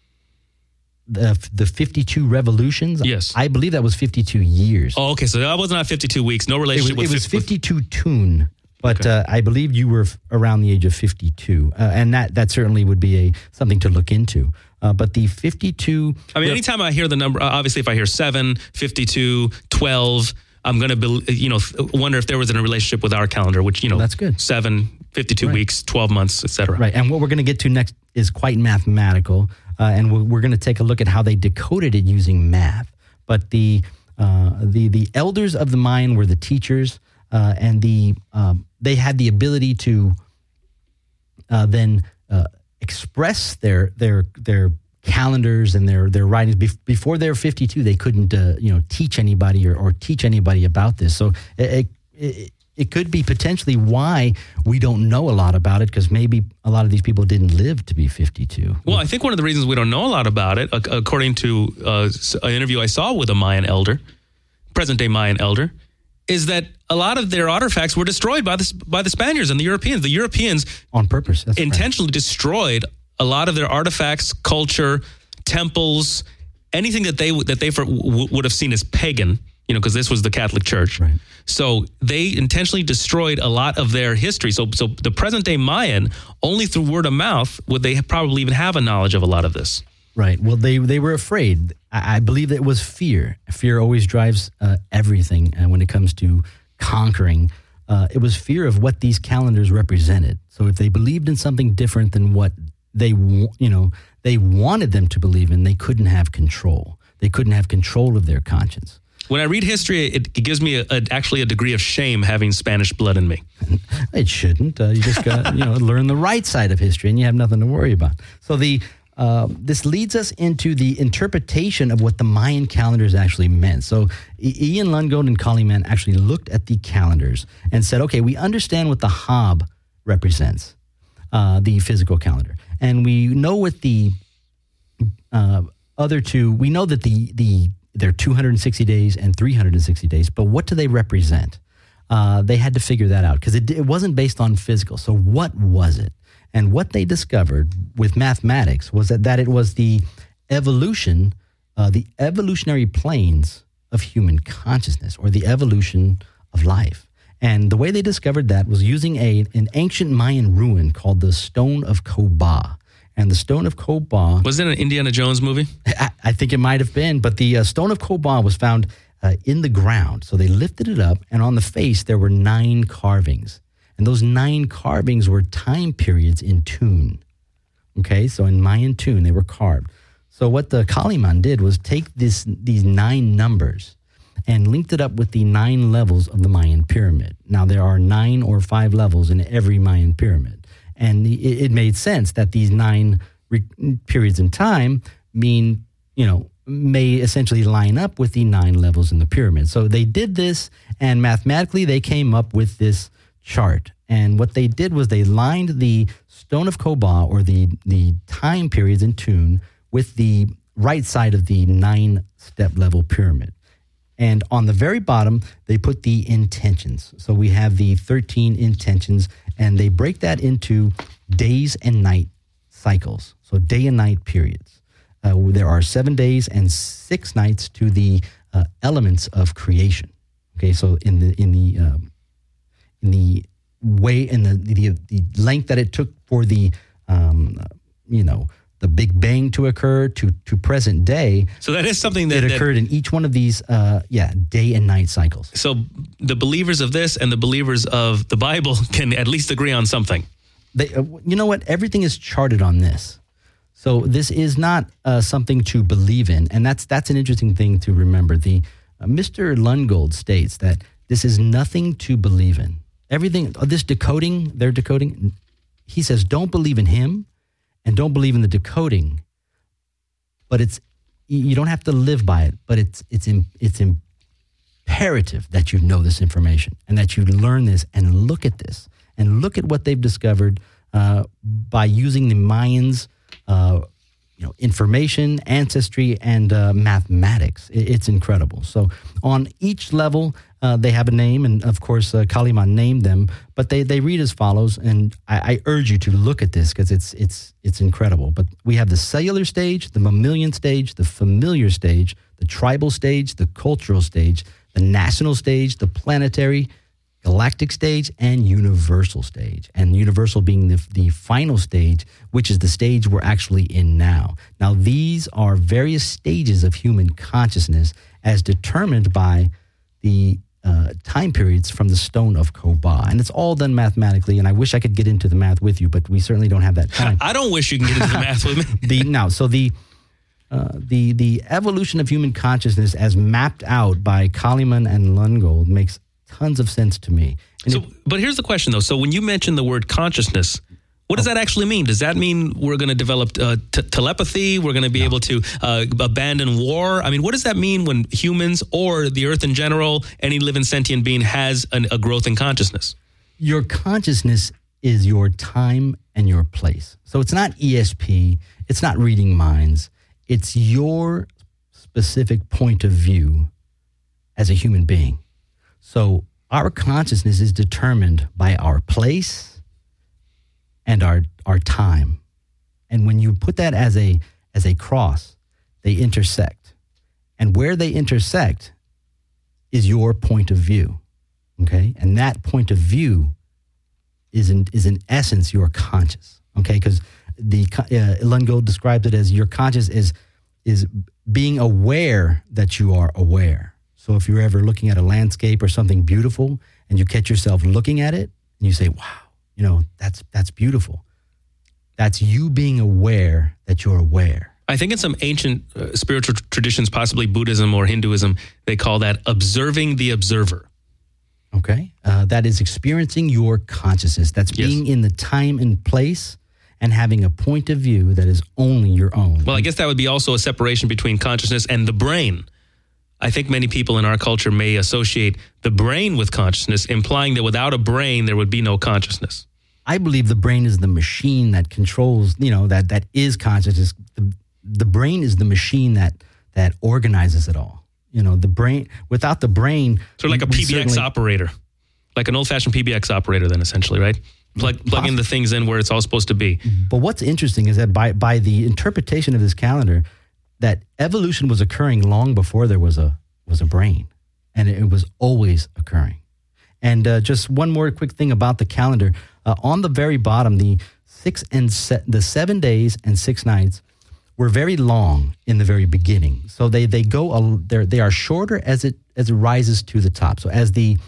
The the fifty-two revolutions. Yes. I believe that was fifty-two years. Oh, okay. So that was not fifty-two weeks. No It was, relationship it with was fif- with- fifty-two tune, but Okay. uh, I believe you were f- around the age of fifty-two, uh, and that, that certainly would be a something to look into. Uh, but the fifty-two, I mean, anytime I hear the number, uh, obviously, if I hear seven, fifty-two, twelve, I'm going to, be, you know, wonder if there was a relationship with our calendar, which, you know, That's good. seven, fifty-two Right. weeks, twelve months, et cetera. right? And what we're going to get to next is quite mathematical, uh, and we're, we're going to take a look at how they decoded it using math. But the uh, the the elders of the Mayan were the teachers, uh, and the um, they had the ability to uh, then uh, express their their their calendars and their their writings Bef- before they were fifty-two. They couldn't uh, you know teach anybody or, or teach anybody about this. So it, it it could be potentially why we don't know a lot about it, because maybe a lot of these people didn't live to be fifty-two. Well, I think one of the reasons we don't know a lot about it, ac- according to uh, an interview I saw with a Mayan elder, present-day Mayan elder, is that a lot of their artifacts were destroyed by the, by the Spaniards and the Europeans. The Europeans On purpose. That's right. intentionally destroyed a lot of their artifacts, culture, temples, anything that they that they for, w- would have seen as pagan, you know, because this was the Catholic Church. Right. So they intentionally destroyed a lot of their history. So so the present day Mayan, only through word of mouth would they probably even have a knowledge of a lot of this. Right. Well, they they were afraid. I, I believe that it was fear. Fear always drives uh, everything uh, when it comes to conquering. Uh, it was fear of what these calendars represented. So if they believed in something different than what they, wa- you know, they wanted them to believe in, they couldn't have control. they couldn't have control of their conscience. When I read history, it, it gives me a, a, actually a degree of shame having Spanish blood in me. It shouldn't. Uh, you just got you know learn the right side of history, and you have nothing to worry about. So the uh, this leads us into the interpretation of what the Mayan calendars actually meant. So Ian Lungold and Kaliman actually looked at the calendars and said, okay, we understand what the Hab represents, uh, the physical calendar, and we know what the uh, other two. We know that the the they're two hundred sixty days and three hundred sixty days, but what do they represent? Uh, they had to figure that out because it, it wasn't based on physical. So what was it? And what they discovered with mathematics was that, that it was the evolution, uh, the evolutionary planes of human consciousness, or the evolution of life. And the way they discovered that was using a an ancient Mayan ruin called the Stone of Kobah. And the Stone of Kobah... Was it an Indiana Jones movie? I, I think it might have been, but the uh, Stone of Kobah was found uh, in the ground. So they lifted it up, and on the face there were nine carvings. And those nine carvings were time periods in tune. Okay, so in Mayan tune, they were carved. So what the Kaliman did was take this these nine numbers and linked it up with the nine levels of the Mayan pyramid. Now, there are nine or five levels in every Mayan pyramid. And it, it made sense that these nine re- periods in time mean, you know, may essentially line up with the nine levels in the pyramid. So they did this, and mathematically they came up with this chart. And what they did was they lined the Stone of Kobah, or the, the time periods in tune, with the right side of the nine-step level pyramid. And on the very bottom, they put the intentions. So we have the thirteen intentions, and they break that into days and night cycles. So day and night periods. Uh, there are seven days and six nights to the uh, elements of creation. Okay, so in the in the um, in the way in the, the the length that it took for the um, you know. the Big Bang to occur to, to present day. So that is something that, that occurred that, in each one of these, uh, yeah, day and night cycles. So the believers of this and the believers of the Bible can at least agree on something. They, uh, you know what? Everything is charted on this. So this is not uh, something to believe in, and that's that's an interesting thing to remember. The uh, Mister Lungold states that this is nothing to believe in. Everything, uh, this decoding, they're decoding. He says, don't believe in him. And don't believe in the decoding, but it's you don't have to live by it. But it's it's in, it's imperative that you know this information and that you learn this and look at this and look at what they've discovered uh, by using the Mayans, uh, you know, information, ancestry, and uh, mathematics. It, it's incredible. So on each level, uh, they have a name, and of course, uh, Kaliman named them. But they, they read as follows, and I, I urge you to look at this because it's it's it's incredible. But we have the cellular stage, the mammalian stage, the familiar stage, the tribal stage, the cultural stage, the national stage, the planetary, galactic stage, and universal stage. And universal being the, the final stage, which is the stage we're actually in now. Now, these are various stages of human consciousness as determined by the uh, time periods from the Stone of Kobah. And it's all done mathematically, and I wish I could get into the math with you, but we certainly don't have that time. I don't wish you can get into the math with me. the, no, so the... Uh, the the evolution of human consciousness as mapped out by Kaliman and Lungold makes tons of sense to me. And so, it, but here's the question, though. So when you mention the word consciousness, what does oh. that actually mean? Does that mean we're going to develop uh, t- telepathy? We're going to be no. able to uh, abandon war? I mean, what does that mean when humans or the earth in general, any living sentient being has an, a growth in consciousness? Your consciousness is your time and your place. So it's not E S P. It's not reading minds. It's your specific point of view as a human being. So our consciousness is determined by our place and our our time. And when you put that as a as a cross, they intersect. And where they intersect is your point of view. Okay? And that point of view is in is in essence your conscious. Okay? Because the uh, Lungold describes it as your conscious is is being aware that you are aware. So if you're ever looking at a landscape or something beautiful and you catch yourself looking at it and you say, wow, you know, that's that's beautiful. That's you being aware that you're aware. I think in some ancient uh, spiritual traditions, possibly Buddhism or Hinduism, they call that observing the observer. Okay. Uh, that is experiencing your consciousness. That's Yes. being in the time and place and having a point of view that is only your own. Well, I guess that would be also a separation between consciousness and the brain. I think many people in our culture may associate the brain with consciousness, implying that without a brain, there would be no consciousness. I believe the brain is the machine that controls, you know, that that is consciousness. The, the brain is the machine that that organizes it all. You know, the brain, without the brain. Sort of like a we P B X certainly- operator, like an old-fashioned P B X operator then essentially, right? Plug, plugging the things in where it's all supposed to be. But what's interesting is that by, by the interpretation of this calendar, that evolution was occurring long before there was a was a brain, and it, it was always occurring. And uh, just one more quick thing about the calendar: uh, on the very bottom, the six and se- the seven days and six nights were very long in the very beginning. So they they go a, they're, they are shorter as it as it rises to the top. So as the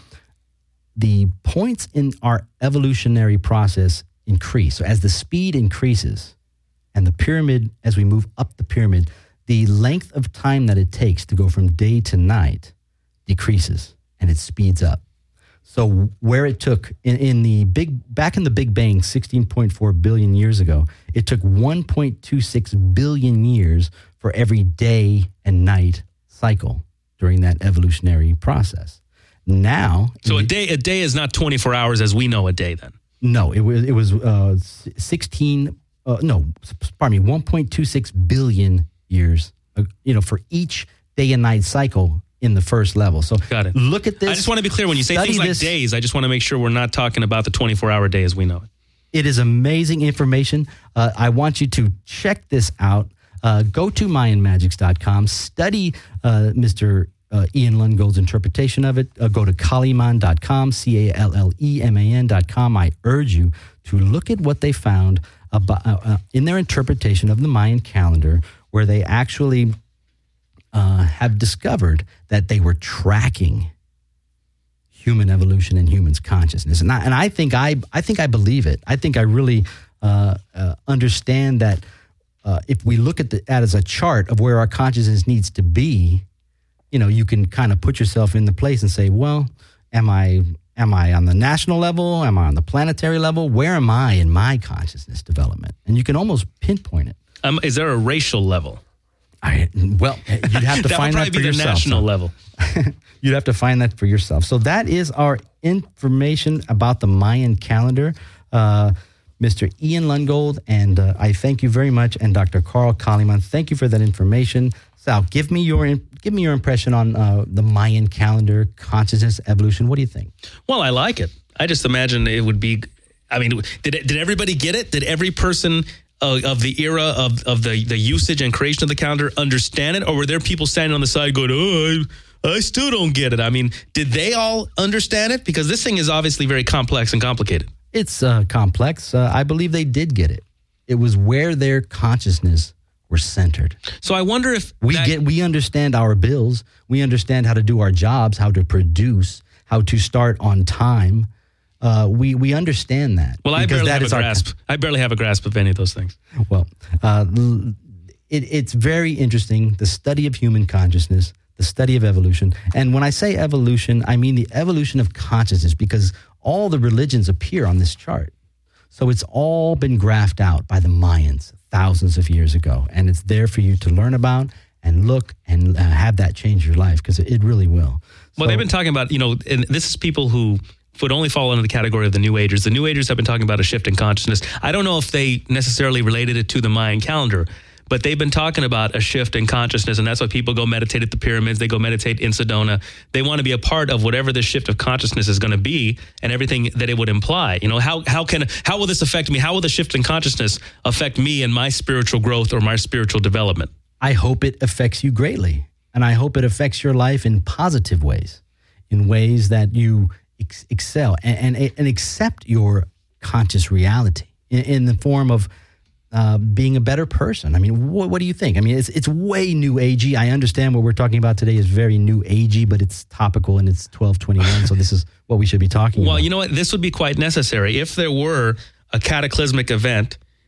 the points in our evolutionary process increase, so as the speed increases, and the pyramid, as we move up the pyramid, the length of time that it takes to go from day to night decreases and it speeds up. So where it took in, in the big, back in the Big Bang, sixteen point four billion years ago, it took one point two six billion years for every day and night cycle during that evolutionary process. Now, So a day a day is not twenty-four hours as we know a day then. no, it was it was uh, sixteen. Uh, no, pardon me, one point two six billion years. Uh, you know, for each day and night cycle in the first level. So Got it. look at this. I just want to be clear, when you say Study things like this. days, I just want to make sure we're not talking about the twenty-four hour day as we know it. It is amazing information. Uh, I want you to check this out. Uh, go to Mayan Magics dot com. Study uh, Mister Uh, Ian Lungold's interpretation of it. Uh, go to Kaliman dot com, C A L L E M A N dot com. I urge you to look at what they found about, uh, uh, in their interpretation of the Mayan calendar, where they actually uh, have discovered that they were tracking human evolution and humans' consciousness. And I, and I think I I think I believe it. I think I really uh, uh, understand that uh, if we look at the, at as a chart of where our consciousness needs to be, you know, you can kind of put yourself in the place and say, well, am I am I on the national level? Am I on the planetary level? Where am I in my consciousness development? And you can almost pinpoint it. Um, is there a racial level? I, well, you'd have to that find would that probably for be the yourself. national so. level. You'd have to find that for yourself. So that is our information about the Mayan calendar. Uh, Mister Ian Lungold, and uh, I thank you very much, and Doctor Carl Kaliman, thank you for that information. Sal, give me your give me your impression on uh, the Mayan calendar, consciousness, evolution. What do you think? Well, I like it. I just imagine it would be. I mean, did it, did everybody get it? Did every person uh, of the era of of the the usage and creation of the calendar understand it, or were there people standing on the side going, "Oh, I, I still don't get it"? I mean, did they all understand it? Because this thing is obviously very complex and complicated. It's uh, complex. Uh, I believe they did get it. It was where their consciousness were centered. So I wonder if we that, get we understand our bills, we understand how to do our jobs, how to produce, how to start on time. Uh, we we understand that. Well, I because barely that have a is our- grasp. I barely have a grasp of any of those things. Well, uh, it, it's very interesting, the study of human consciousness, the study of evolution. And when I say evolution, I mean the evolution of consciousness, because all the religions appear on this chart. So it's all been graphed out by the Mayans thousands of years ago. And it's there for you to learn about and look and uh, have that change your life, because it, it really will. Well, So- they've been talking about, you know, and this is people who would only fall under the category of the New Agers. The New Agers have been talking about a shift in consciousness. I don't know if they necessarily related it to the Mayan calendar, but they've been talking about a shift in consciousness, and that's why people go meditate at the pyramids. They go meditate in Sedona. They want to be a part of whatever this shift of consciousness is going to be and everything that it would imply. You know, how how can how will this affect me? How will the shift in consciousness affect me and my spiritual growth or my spiritual development? I hope it affects you greatly. And I hope it affects your life in positive ways, in ways that you ex- excel and, and, and accept your conscious reality in, in the form of uh, being a better person. I mean, what, what do you think? I mean, it's it's way new agey. I understand what we're talking about today is very new agey, but it's topical and it's twelve twenty-one. So this is what we should be talking Well, about. you know what? This would be quite necessary. If there were a cataclysmic event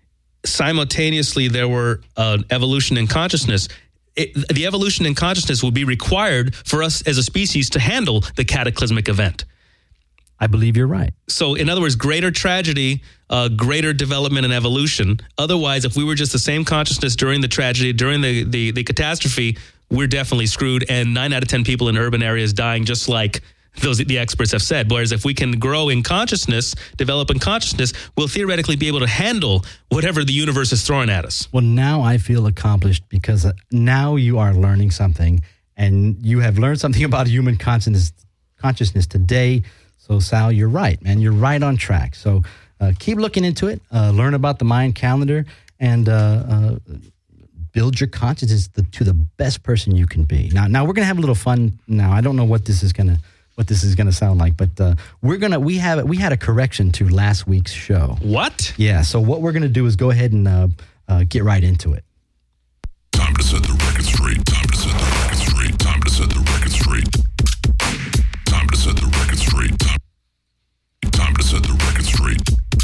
simultaneously there were uh, evolution in consciousness, it, the evolution in consciousness will be required for us as a species to handle the cataclysmic event. I believe you're right. So, in other words, greater tragedy, uh, greater development and evolution. Otherwise, if we were just the same consciousness during the tragedy, during the, the, the catastrophe, we're definitely screwed. And nine out of ten people in urban areas dying just like those the experts have said. Whereas if we can grow in consciousness, develop in consciousness, we'll theoretically be able to handle whatever the universe is throwing at us. Well, now I feel accomplished because now you are learning something, and you have learned something about human consciousness, consciousness today. So, Sal, you're right, man. You're right on track. So uh, keep looking into it, uh, learn about the Mayan calendar, and uh, uh, build your consciousness to, to the best person you can be. Now, now we're going to have a little fun now. I don't know what this is going to what this is going to sound like, but uh, we're going to we have we had a correction to last week's show. What? Yeah, so what we're going to do is go ahead and uh, uh, get right into it. Time to set the record straight. Time to set the record straight. Time to set the record straight. Time to set the record straight. Time, time to set the record straight.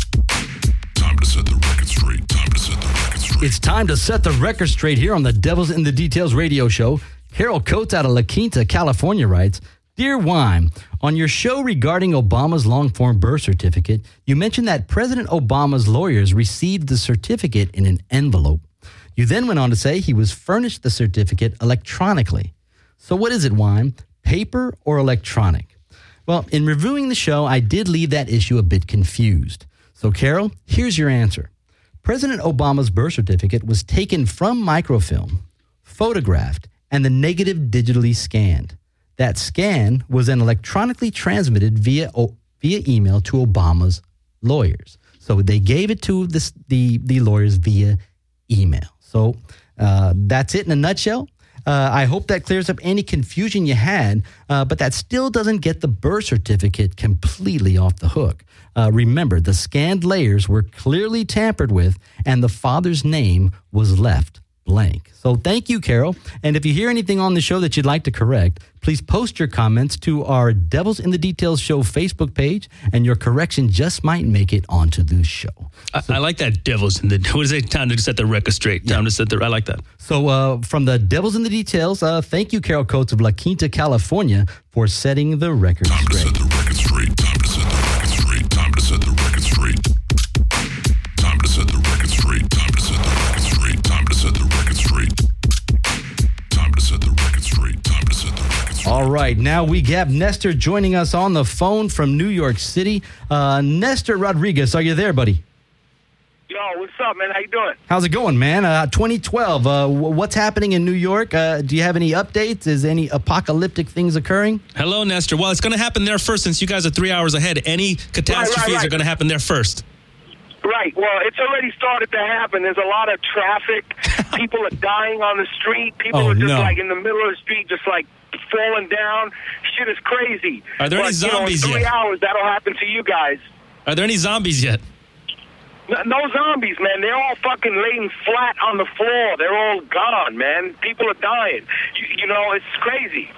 Time to set the record straight. Time to set the record straight. It's time to set the record straight here on the Devils in the Details radio show. Carol Coates out of La Quinta, California writes, Dear Wime, on your show regarding Obama's long-form birth certificate, you mentioned that President Obama's lawyers received the certificate in an envelope. You then went on to say he was furnished the certificate electronically. So what is it, Wime? Paper or electronic? Well, in reviewing the show, I did leave that issue a bit confused. So, Carol, here's your answer. President Obama's birth certificate was taken from microfilm, photographed, and the negative digitally scanned. That scan was then electronically transmitted via via email to Obama's lawyers. So they gave it to this, the, the lawyers via email. So uh, that's it in a nutshell. Uh, I hope that clears up any confusion you had, uh, but that still doesn't get the birth certificate completely off the hook. Uh, remember, the scanned layers were clearly tampered with, and the father's name was left blank. So thank you, Carol. And if you hear anything on the show that you'd like to correct, please post your comments to our Devils in the Details show Facebook page, and your correction just might make it onto the show. I, so, I like that. Devils in the what is it? Time to set the record straight. Time yeah. to set the. I like that. So uh, from the Devils in the Details, uh, thank you, Carol Coates of La Quinta, California, for setting the record Time straight. Time to set the record straight. Time to set the record straight. Time to set the record straight. Time to set the record straight. Time to set the record straight. Time to set the record straight. Time to set the record straight. Time to set the record straight. All right, now we have Nestor joining us on the phone from New York City. Uh, Nestor Rodriguez, are you there, buddy? Yo, what's up, man? How you doing? How's it going, man? Uh, twenty twelve, uh, w- what's happening in New York? Uh, do you have any updates? Is any apocalyptic things occurring? Hello, Nestor. Well, it's going to happen there first since you guys are three hours ahead. Any catastrophes right, right, right. are going to happen there first. Right. Well, it's already started to happen. There's a lot of traffic. People are dying on the street. People Oh, are just no. like in the middle of the street, just like falling down. Shit is crazy. Are there but, any zombies you know, in three yet? hours, that'll happen to you guys. Are there any zombies yet? No, no zombies, man. They're all fucking laying flat on the floor. They're all gone, man. People are dying. You, you know, it's crazy.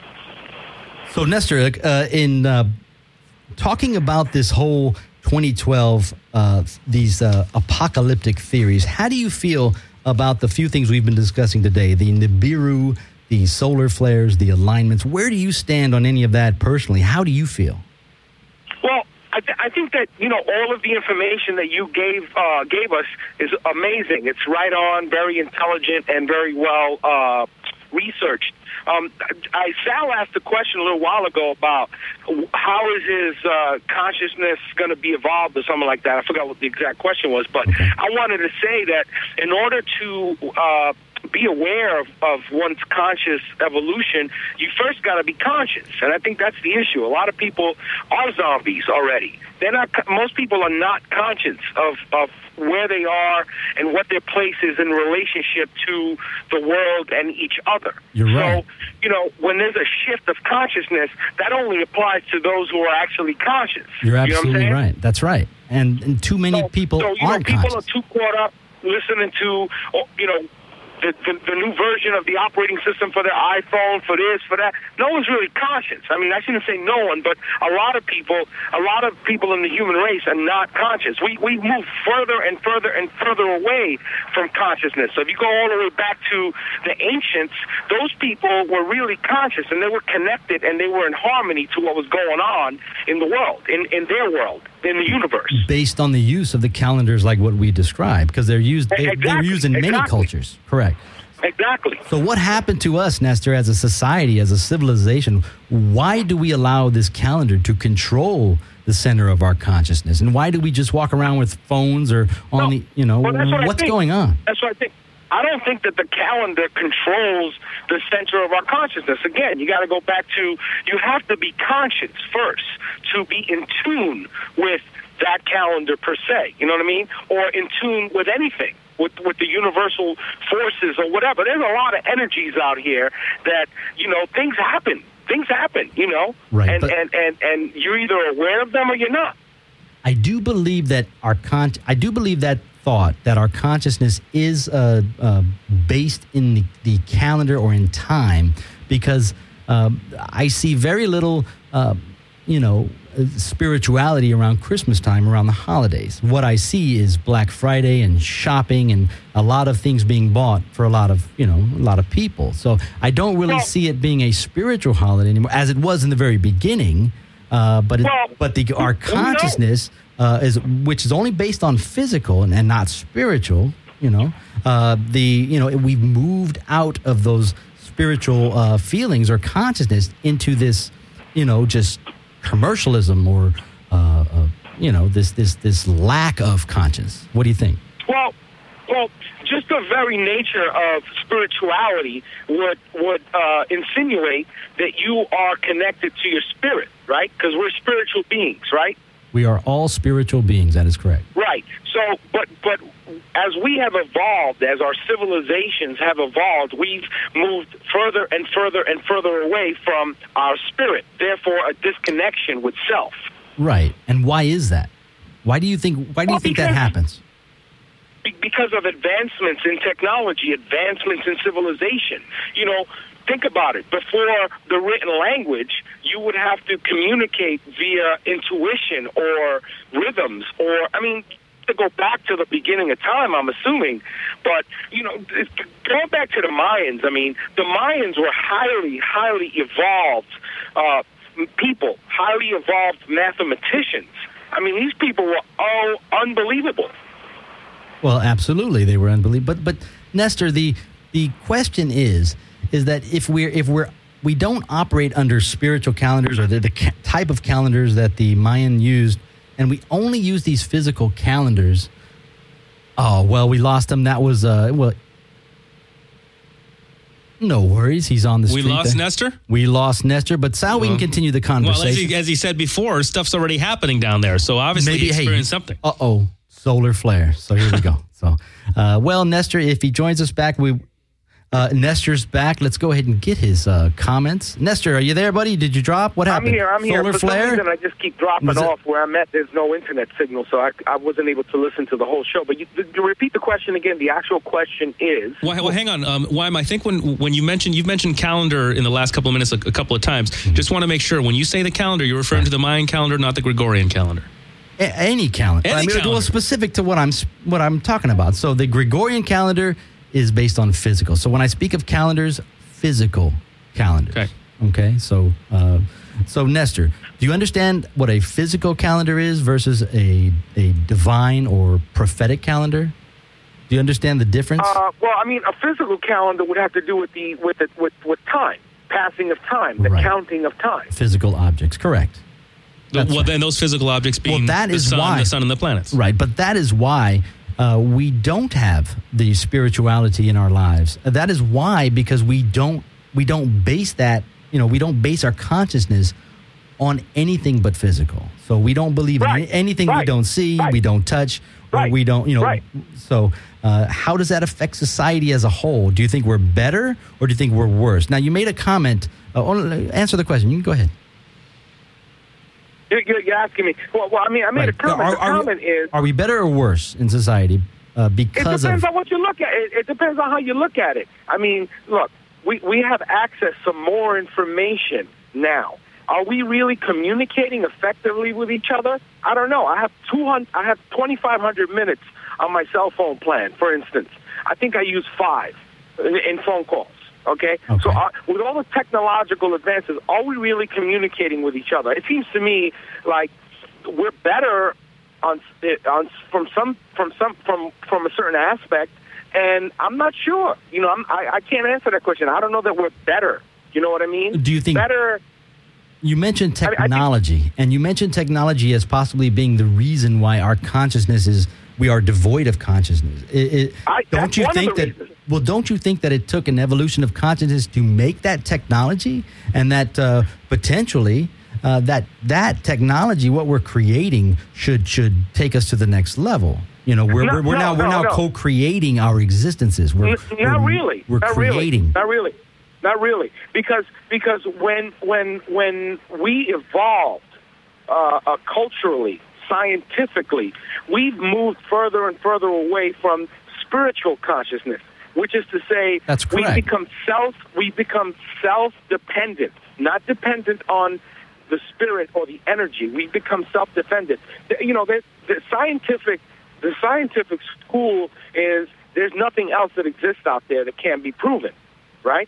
So, Nestor, uh, in uh, talking about this whole twenty twelve, uh, these uh, apocalyptic theories, how do you feel about the few things we've been discussing today? The Nibiru, the solar flares, the alignments. Where do you stand on any of that personally? How do you feel? Well, I, th- I think that, you know, all of the information that you gave uh, gave us is amazing. It's right on, very intelligent, and very well uh, researched. Um, I, Sal asked a question a little while ago about how is his uh, consciousness going to be evolved or something like that. I forgot what the exact question was, but I wanted to say that in order to uh, be aware of, of one's conscious evolution, you first got to be conscious, and I think that's the issue. A lot of people are zombies already. They're not. Most people are not conscious of, of where they are and what their place is in relationship to the world and each other. You're right. So, you know, when there's a shift of consciousness, that only applies to those who are actually conscious. You're absolutely you know what I'm saying? right. That's right. And, and too many So, people so, you aren't know, people conscious. are too caught up listening to, you know, the, the, the new version of the operating system for their iPhone, for this, for that. No one's really conscious. I mean, I shouldn't say no one, but a lot of people, a lot of people in the human race are not conscious. We we move further and further and further away from consciousness. So if you go all the way back to the ancients, those people were really conscious, and they were connected, and they were in harmony to what was going on in the world, in, in their world, in the universe. Based on the use of the calendars like what we described, because they're used, they, Exactly, they're used in many exactly. cultures. Correct. Exactly. So what happened to us, Nestor, as a society, as a civilization? Why do we allow this calendar to control the center of our consciousness? And why do we just walk around with phones or on No, the, you know, well, that's what I what's think. going on? That's what I think. I don't think that the calendar controls the center of our consciousness. Again, you got to go back to, you have to be conscious first to be in tune with that calendar per se. You know what I mean? Or in tune with anything, with with the universal forces or whatever. There's a lot of energies out here that, you know, things happen. Things happen, you know? Right, And, but- and, and, and you're either aware of them or you're not. I do believe that our con- I do believe that thought that our consciousness is uh, uh, based in the, the calendar or in time, because um, I see very little, uh, you know, spirituality around Christmas time, around the holidays. What I see is Black Friday and shopping and a lot of things being bought for a lot of, you know, a lot of people. So I don't really Well- see it being a spiritual holiday anymore, as it was in the very beginning. Uh, but it, Well, but the our well, no. consciousness uh, is which is only based on physical and, and not spiritual. You know, uh, the you know we've moved out of those spiritual uh, feelings or consciousness into this, you know, just commercialism or uh, uh, you know this this this lack of conscience. What do you think? Well, well, just the very nature of spirituality would would uh, insinuate that you are connected to your spirit, right? Because we're spiritual beings, right? We are all spiritual beings. That is correct. Right. So, but but as we have evolved, as our civilizations have evolved, we've moved further and further and further away from our spirit. Therefore, a disconnection with self. Right. And why is that? Why do you think? Why do you Well, think that because- happens? Be- Because of advancements in technology, advancements in civilization. You know, think about it. Before the written language, you would have to communicate via intuition or rhythms, or, I mean, to go back to the beginning of time, I'm assuming. But, you know, it's- going back to the Mayans, I mean, the Mayans were highly, highly evolved uh, people, highly evolved mathematicians. I mean, these people were all unbelievable. Well, absolutely, they were unbelievable. But, but Nestor, the the question is, is that if we're if we're we don't operate under spiritual calendars or the, the ca- type of calendars that the Mayan used, and we only use these physical calendars. Oh well, we lost him. That was uh well. No worries, he's on the We street. lost there. Nestor? We lost Nestor, but Sal, we can continue the Well, as conversation. he, as he said before, stuff's already happening down there. So obviously he experienced something. Uh oh, solar flare. So here we go. So, uh, well, Nestor, if he joins us back, we uh, Nestor's back. Let's go ahead and get his uh, comments. Nestor, are you there, buddy? Did you drop? What happened? I'm here. I'm here. Solar For flare. some reason, I just keep dropping Was it- off. Where I'm at, there's no internet signal, so I, I wasn't able to listen to the whole show. But you, to repeat the question again, the actual question is... Well, well hang on. Um, Wyman, I think when when you mentioned, you've mentioned calendar in the last couple of minutes a, a couple of times. Mm-hmm. Just want to make sure, when you say the calendar, you're referring to the Mayan calendar, not the Gregorian calendar. A- any calendar. Any I mean, calendar. well, specific to what I'm s- what I'm talking about. So the Gregorian calendar is based on physical. So when I speak of calendars, physical calendars. Okay. Okay. So uh, so Nestor, do you understand what a physical calendar is versus a a divine or prophetic calendar? Do you understand the difference? Uh, well, I mean, a physical calendar would have to do with the with the, with with time, passing of time, the Right. counting of time. Physical objects, correct. The- That's well, right. then those physical objects being Well, that the is sun, why- the sun and the planets. Right, but that is why uh, we don't have the spirituality in our lives. Uh, That is why, because we don't we don't base that, you know, we don't base our consciousness on anything but physical. So we don't believe Right, in anything we right, don't see, right. we don't touch, or Right, we don't, you know. right. So uh, how does that affect society as a whole? Do you think we're better or do you think we're worse? Now, you made a comment. Uh, oh, answer the question. You can go ahead. You're, you're, you're asking me. Well, well, I mean, I made a Right. comment. Are- the are we- comment is Are we better or worse in society uh, It because depends of... on what you look at. It, it depends on how you look at it. I mean, look, we, we have access to more information now. Are we really communicating effectively with each other? I don't know. I have two hundred. I have twenty-five hundred minutes on my cell phone plan, for instance. I think I use five in, in phone calls. Okay? Okay. So uh, with all the technological advances, are we really communicating with each other? It seems to me like we're better on on from some from some from from a certain aspect, and I'm not sure. You know, I'm, I I can't answer that question. I don't know that we're better. You know what I mean? Do you think better? You mentioned I- I think- technology, and you mentioned technology as possibly being the reason why our consciousness is we are devoid of consciousness. It, it, I- don't that's you one of think the that? reasons. Well, don't you think that it took an evolution of consciousness to make that technology, and that uh, potentially uh, that that technology, what we're creating, should should take us to the next level? You know, we're No, we're, we're no, now we're no, now no. co-creating our existences. We're, N- not we're- really. We're not creating. Really. Not really. Not really. Because because when when when we evolved uh, uh, culturally, scientifically, we've moved further and further away from spiritual consciousness, which is to say, That's we correct. become self we become self dependent, not dependent on the spirit or the energy. We become self dependent. You know, the, the scientific the scientific school is there's nothing else that exists out there that can be proven, right?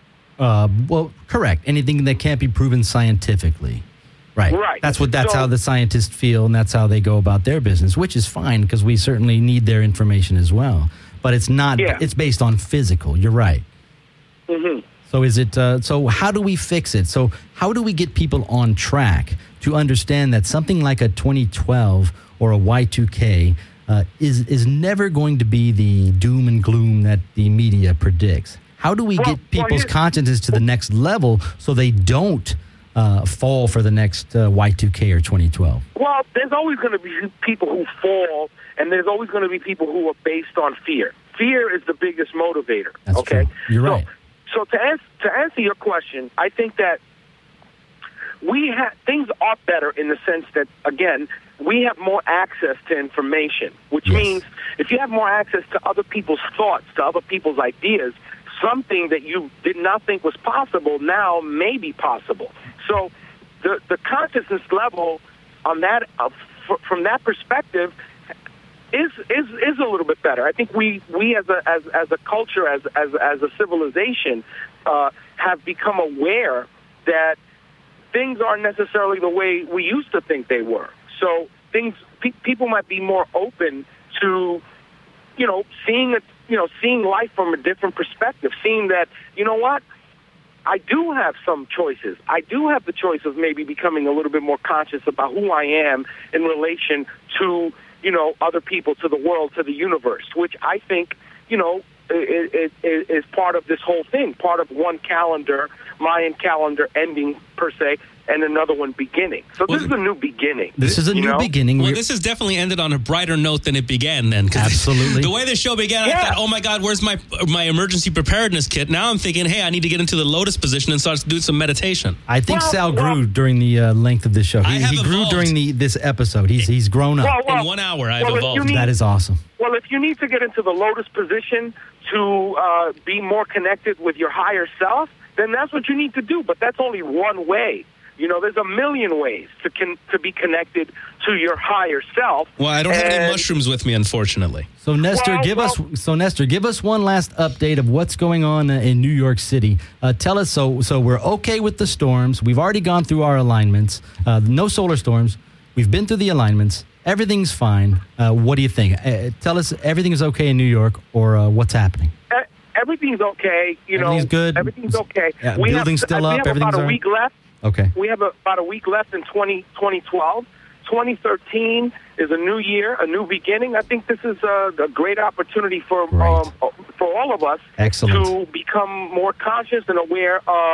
Uh, well, correct. Anything that can't be proven scientifically. Right. Right. That's what. That's So- how the scientists feel, and that's how they go about their business, which is fine because we certainly need their information as well. But it's not. Yeah. It's based on physical. You're right. Mm-hmm. So is it? Uh, so how do we fix it? So how do we get people on track to understand that something like a twenty twelve or a Y two K uh, is is never going to be the doom and gloom that the media predicts? How do we Well, get well, people's here's- consciousness to the next level so they don't uh, fall for the next uh, Y two K or twenty twelve? Well, there's always going to be people who fall, and there's always going to be people who are based on fear. Fear is the biggest motivator. That's okay, true. You're so, right. So to answer, to answer your question, I think that we have things are better in the sense that, again, we have more access to information, which Yes. means if you have more access to other people's thoughts, to other people's ideas, something that you did not think was possible now may be possible. So the the consciousness level on that uh, f- from that perspective is is is a little bit better. I think we we as a as as a culture, as as as a civilization, uh, have become aware that things aren't necessarily the way we used to think they were. So things pe- people might be more open to, you know, seeing it, you know, seeing life from a different perspective, seeing that, you know what, I do have some choices. I do have the choice of maybe becoming a little bit more conscious about who I am in relation to, you know, other people, to the world, to the universe, which I think, you know, is, is, is part of this whole thing, part of one calendar, Mayan calendar ending per se, and another one beginning. So Well, this is a new beginning. This is a you new know? beginning. Well, We're- this has definitely ended on a brighter note than it began then. 'cause Absolutely. The way the show began, I Yeah. thought, oh my God, where's my my emergency preparedness kit? Now I'm thinking, hey, I need to get into the lotus position and start doing some meditation. I think Well, Sal well- grew during the uh, length of this show. I He, have he grew evolved. during the this episode. He's he's grown up. Well, well, In one hour, I've well, if you evolved. need- That is awesome. Well, if you need to get into the lotus position to uh, be more connected with your higher self, then that's what you need to do. But that's only one way. You know, there's a million ways to con- to be connected to your higher self. Well, I don't have any And- mushrooms with me, unfortunately. So Nestor, Well, give us well- so Nestor, give us one last update of what's going on uh, in New York City. Uh, tell us so so we're okay with the storms. We've already gone through our alignments. Uh, no solar storms. We've been through the alignments. Everything's fine. Uh, what do you think? Uh, tell us everything is okay in New York, or uh, what's happening? Uh, everything's okay. You know, Everything's good? Everything's okay. Yeah, we building's have, still we up, have everything's about a all right? week left. Okay. We have a, about a week left in twenty, twenty twelve. twenty thirteen is a new year, a new beginning. I think this is a, a great opportunity for Great. um, for all of us Excellent. to become more conscious and aware of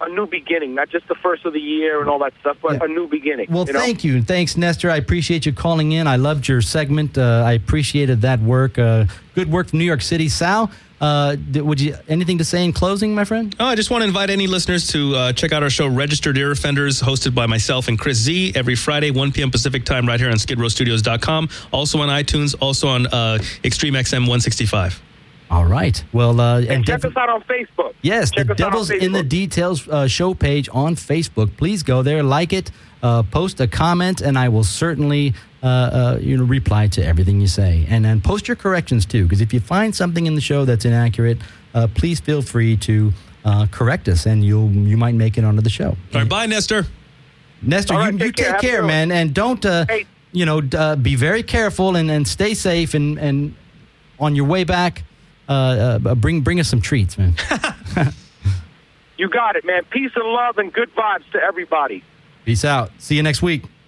a new beginning, not just the first of the year and all that stuff, but Yeah. a new beginning. Well, you know? thank you. Thanks, Nestor. I appreciate you calling in. I loved your segment. Uh, I appreciated that work. Uh, good work from New York City. Sal, uh, d- would you anything to say in closing, my friend? Oh, I just want to invite any listeners to uh, check out our show, Registered Ear Offenders, hosted by myself and Chris Z, every Friday, one p.m. Pacific time, right here on skid row studios dot com. Also on iTunes, also on uh, Extreme X M one sixty-five. All right. Well, uh, And, and check defi- us out on Facebook. Yes, check the us out on Devil's in the Facebook. Details uh, show page on Facebook. Please go there, like it, uh, post a comment, and I will certainly uh, uh, you know reply to everything you say. And then post your corrections too, because if you find something in the show that's inaccurate, uh, please feel free to uh, correct us, and you'll you might make it onto the show. All right, bye, Nestor. Nestor, All right, you, take you care. take Have a care, good one. man, and don't uh, Hey. you know d- uh, be very careful and, and stay safe, and, and on your way back, uh, uh, bring bring us some treats, man. You got it, man. Peace and love and good vibes to everybody. Peace out. See you next week.